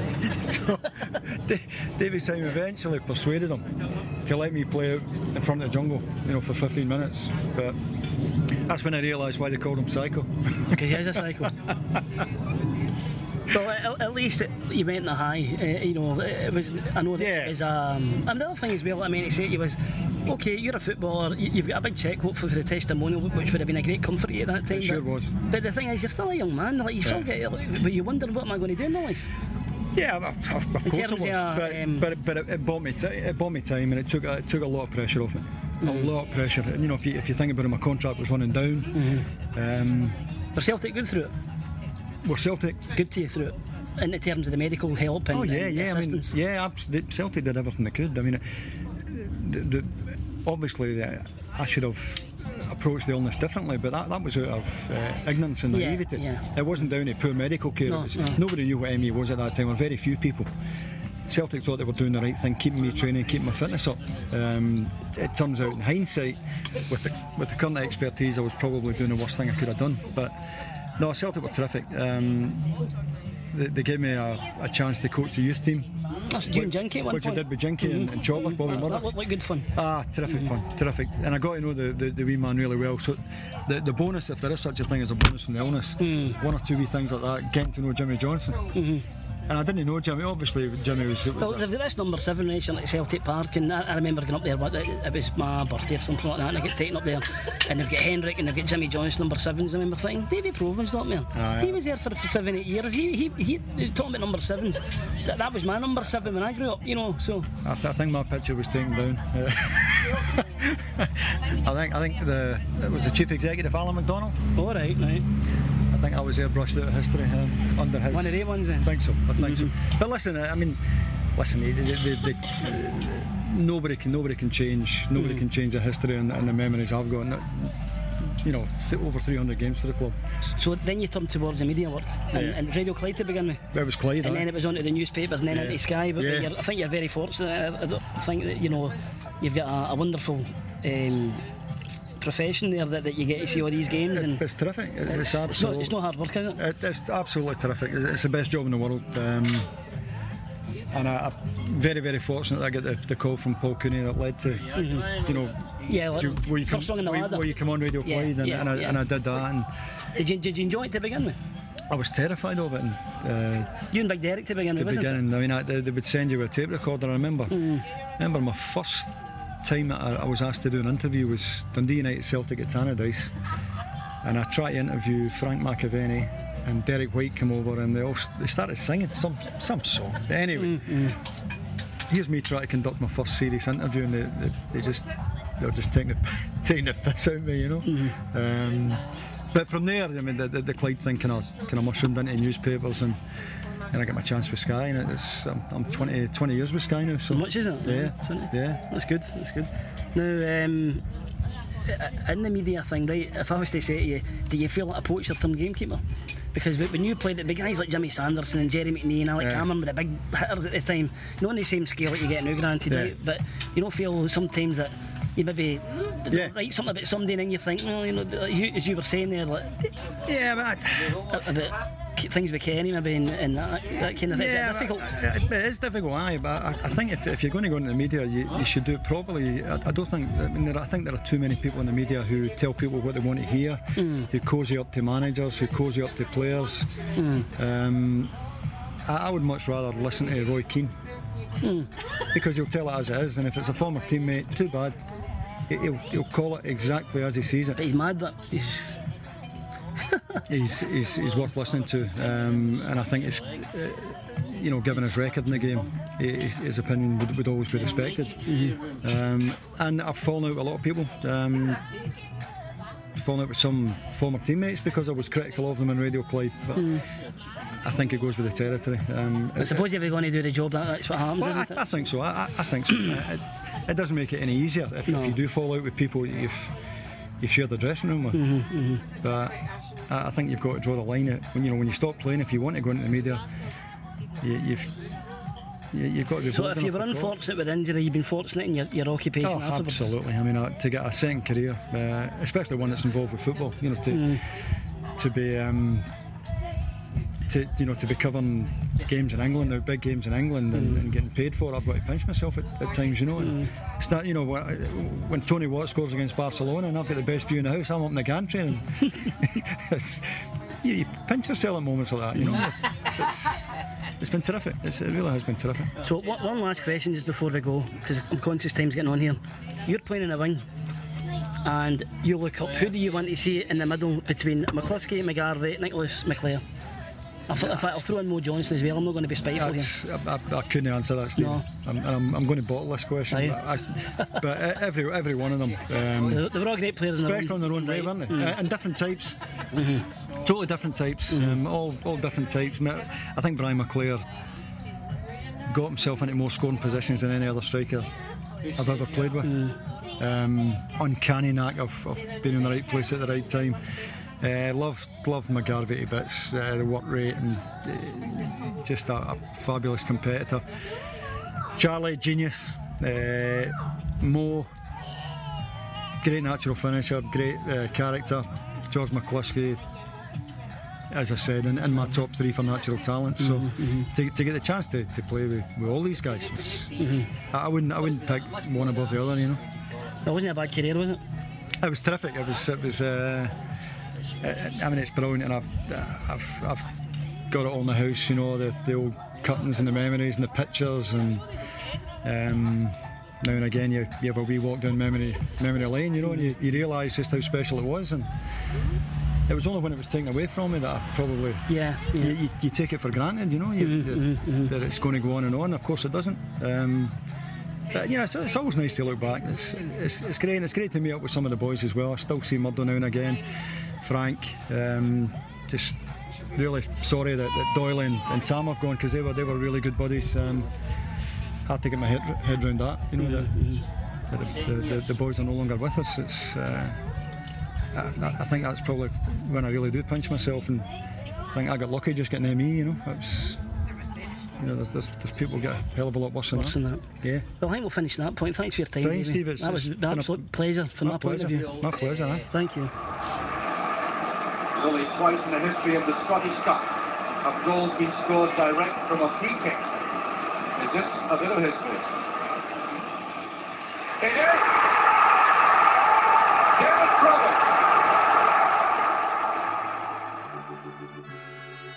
So D- Davy Syme eventually persuaded him to let me play out in front of the jungle, you know, for fifteen minutes. But that's when I realised why they called him Psycho. Because he is a psycho. Well, at, at least it, you went in a high, uh, you know, it was, I know that yeah. it was, um, and the other thing as well, I mean, to say it was, okay, you're a footballer, you, you've got a big cheque hopefully for the testimonial, which would have been a great comfort to you at that time. It sure but, was. But the thing is, you're still a young man, like, you still yeah. get, but you wonder, what am I going to do in my life? Yeah, of, of in course it was, of, but, um, but, but it, it, bought me t- it bought me time, and it took, it took a lot of pressure off me. Mm. A lot of pressure, and you know, if you, if you think about it, my contract was running down. Mm-hmm. Um, Were Celtic good through it? Were Celtic good to you through it? In terms of the medical help and, oh, yeah, and yeah, assistance? I mean, yeah, absolutely. Celtic did everything they could. I mean, the, the, obviously, uh, I should have approached the illness differently, but that, that was out of uh, ignorance and naivety. Yeah, yeah. It wasn't down to poor medical care. No, was, no. Nobody knew what M E was at that time, or very few people. Celtic thought they were doing the right thing, keeping me training, keeping my fitness up. Um, it, it turns out, in hindsight, with the, with the current expertise, I was probably doing the worst thing I could have done. But no, Celtic were terrific. Um, they, they gave me a, a chance to coach the youth team. That's you and Jinky at one Which point. I did with Jinky mm-hmm. and, and Chopper, mm-hmm. Bobby that, Murdoch. That looked like good fun. Ah, terrific mm-hmm. fun, terrific. And I got to know the, the, the wee man really well. So the, the bonus, if there is such a thing as a bonus from the illness, mm. one or two wee things like that, getting to know Jimmy Johnson. Mm-hmm. And I didn't know Jimmy, obviously Jimmy was... was well, they've got this number seven race at Celtic Park, and I, I remember going up there, but it, it was my birthday or something like that, and I get taken up there, and they've got Henrik and they've got Jimmy Johnson, number sevens. I remember thinking, Davy Proven's not there. Ah, yeah. He was there for, for seven, eight years. He, he, he, he talking about number sevens. That, that was my number seven when I grew up, you know, so... I, th- I think my picture was taken down. Uh, I think I think the it was the chief executive, Alan McDonald. All right, right. I think I was airbrushed out of history um, under his... One of the ones then? I think so, I think mm-hmm. so. But listen, I mean, listen, the, the, the, the, uh, nobody can nobody can change nobody mm. can change the history and, and the memories I've got. And, you know, over three hundred games for the club. So then you turned towards the media work, and, yeah. and Radio Clyde to begin with. It was Clyde, and right? then it was onto the newspapers, and then yeah. into Sky. But yeah. you're, I think you're very fortunate. I, I think that, you know, you've got a, a wonderful um, profession there that, that you get to see all these games. It, and it's terrific. It, it's, it's, it's, not, it's not hard work, is it? it? It's absolutely terrific. It's the best job in the world. Um, and I, I'm very, very fortunate that I got the, the call from Paul Cooney that led to, mm-hmm. you know, yeah, well, you, where you first come, song in the where, ladder. where you come on Radio yeah, Clyde, and, yeah, and, I, yeah. and I did that. And did you did you enjoy it to begin with? I was terrified of it. And, uh, you and Big Derek to begin with, wasn't it? I mean, I, they, they would send you a tape recorder. I remember. Mm. I remember my first time that I, I was asked to do an interview was Dundee United Celtic at Tannadice, and I tried to interview Frank McAvenny, and Derek White came over, and they all they started singing some some song. But anyway, mm-hmm. here's me trying to conduct my first serious interview, and they, they, they just they were just taking the taking the piss out of me, you know. Mm-hmm. Um, but from there, I mean, the, the, the Clyde thing kind of kind of mushroomed into newspapers, and and I got my chance with Sky, and it's I'm, I'm twenty, twenty years with Sky now. So much, isn't it? Yeah, twenty yeah. That's good. That's good. Now, um, in the media thing, right? If I was to say to you, do you feel like a poacher turned gamekeeper? Because when you played, the guys like Jimmy Sanderson and Jerry McNee and Alec yeah. Cameron were the big hitters at the time. Not on the same scale that you get now, granted, yeah. right? But you don't feel sometimes that you maybe yeah. write something about somebody and then you think, well, you know, as you were saying there, like yeah, but I, about things with Kenny maybe and, and that, that kind of thing. Yeah, is it difficult? It, it is difficult, aye, but I, I think if, if you're going to go into the media, you, you should do it properly. I, I don't think, I mean, there, I think there are too many people in the media who tell people what they want to hear, mm. who cosy up to managers, who cosy up to players. Mm. Um, I, I would much rather listen to Roy Keane, mm. because he'll tell it as it is, and if it's a former teammate, too bad. He'll, he'll call it exactly as he sees it. But he's mad, but he's... he's, he's he's worth listening to, um, and I think it's uh, you know, given his record in the game, his, his opinion would, would always be respected. Mm-hmm. um, and I've fallen out with a lot of people, um, fallen out with some former teammates because I was critical of them in Radio Clyde, but mm. I think it goes with the territory. um, I suppose if you're going to do the job, that, that's what happens, well, isn't I, it? I think so. I, I think so. it, it doesn't make it any easier if, no. if you do fall out with people you've you've shared the dressing room with. Mm-hmm, mm-hmm. But I, I think you've got to draw the line at when you know when you stop playing. If you want to go into the media, you, you've you, you've got to be. So if you were unfortunate with injury, you've been fortunate in your, your occupation oh, afterwards. Absolutely. I mean, uh, to get a second career, uh, especially one that's involved with football, you know, to mm. to be. Um, To, you know, to be covering games in England, now big games in England, and, mm. and getting paid for it, I've got to pinch myself at, at times, you know. And mm. start, you know, when Tony Watt scores against Barcelona, and I've got the best view in the house, I'm up in the gantry, and it's, you, you pinch yourself at moments like that, you know. It's, it's, it's been terrific. It's, it really has been terrific. So one, one last question just before we go, because I'm conscious time's getting on here. You're playing in a wing, and you look up. Who do you want to see in the middle between McCluskey, McGarvey, Nicholas, McClare? In fact, I'll throw in Mo Johnson as well. I'm not going to be spiteful here. I, I, I couldn't answer that, Steve. No. I'm, I'm, I'm going to bottle this question. But, I, but every every one of them. Um, they, they were all great players in their own, especially in their own way, weren't they? Mm. Uh, and different types. Mm-hmm. Totally different types. Mm-hmm. Um, all all different types. I think Brian McClare got himself into more scoring positions than any other striker I've ever played with. Mm. Um, uncanny knack of, of being in the right place at the right time. Uh, loved, loved McGarvey to bits, uh, the work rate, and uh, just a, a fabulous competitor. Charlie, genius. Uh, Mo, great natural finisher, great uh, character. George McCluskey, as I said, in, in my top three for natural talent. So mm-hmm. to, to get the chance to, to play with, with all these guys, was, mm-hmm. I, I wouldn't I wouldn't pick one above the other, you know. It wasn't a bad career, was it? It was terrific. It was. It was. Uh, I mean, it's brilliant, and I've, I've, I've got it all in the house, you know, the, the old cuttings and the memories and the pictures, and um, now and again you, you have a wee walk down memory memory lane, you know, and you, you realise just how special it was, and it was only when it was taken away from me that I probably yeah, yeah. You, you, you take it for granted, you know, you, mm-hmm, you, mm-hmm. that it's going to go on and on. Of course, it doesn't. Um, But, you know, it's, it's always nice to look back. It's, it's, it's great, and it's great to meet up with some of the boys as well. I still see Murdo now and again. Frank, um, just really sorry that, that Doyle and, and Tam have gone, because they were they were really good buddies. Um, hard to get my head, head around that. You know, mm-hmm. that, that the, the, the boys are no longer with us. It's, uh, I, I think that's probably when I really do pinch myself and think I got lucky just getting M E. You know, it's. You know, there's, there's, there's people who get a hell of a lot worse than worse that. Than that. Yeah. Well, I think we'll finish that point. Thanks for your time. Thanks, Steve. That was an absolute pleasure from my that pleasure. point of view. My pleasure, eh? Thank you. Only twice in the history of the Scottish Cup have goals been scored direct from a free kick. Is this a bit of history? It is! Derek Provan!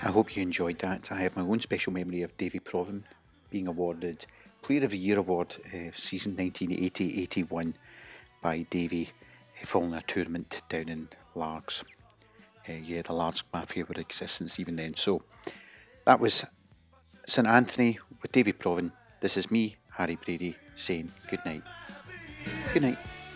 I hope you enjoyed that. I have my own special memory of Davy Provan being awarded Player of the Year award uh, season nineteen eighty eighty-one by Davy uh, following a tournament down in Largs. Uh, yeah, the Largs Mafia were in existence even then. So that was St Anthony with Davy Provan. This is me, Harry Brady, saying good night. Good night.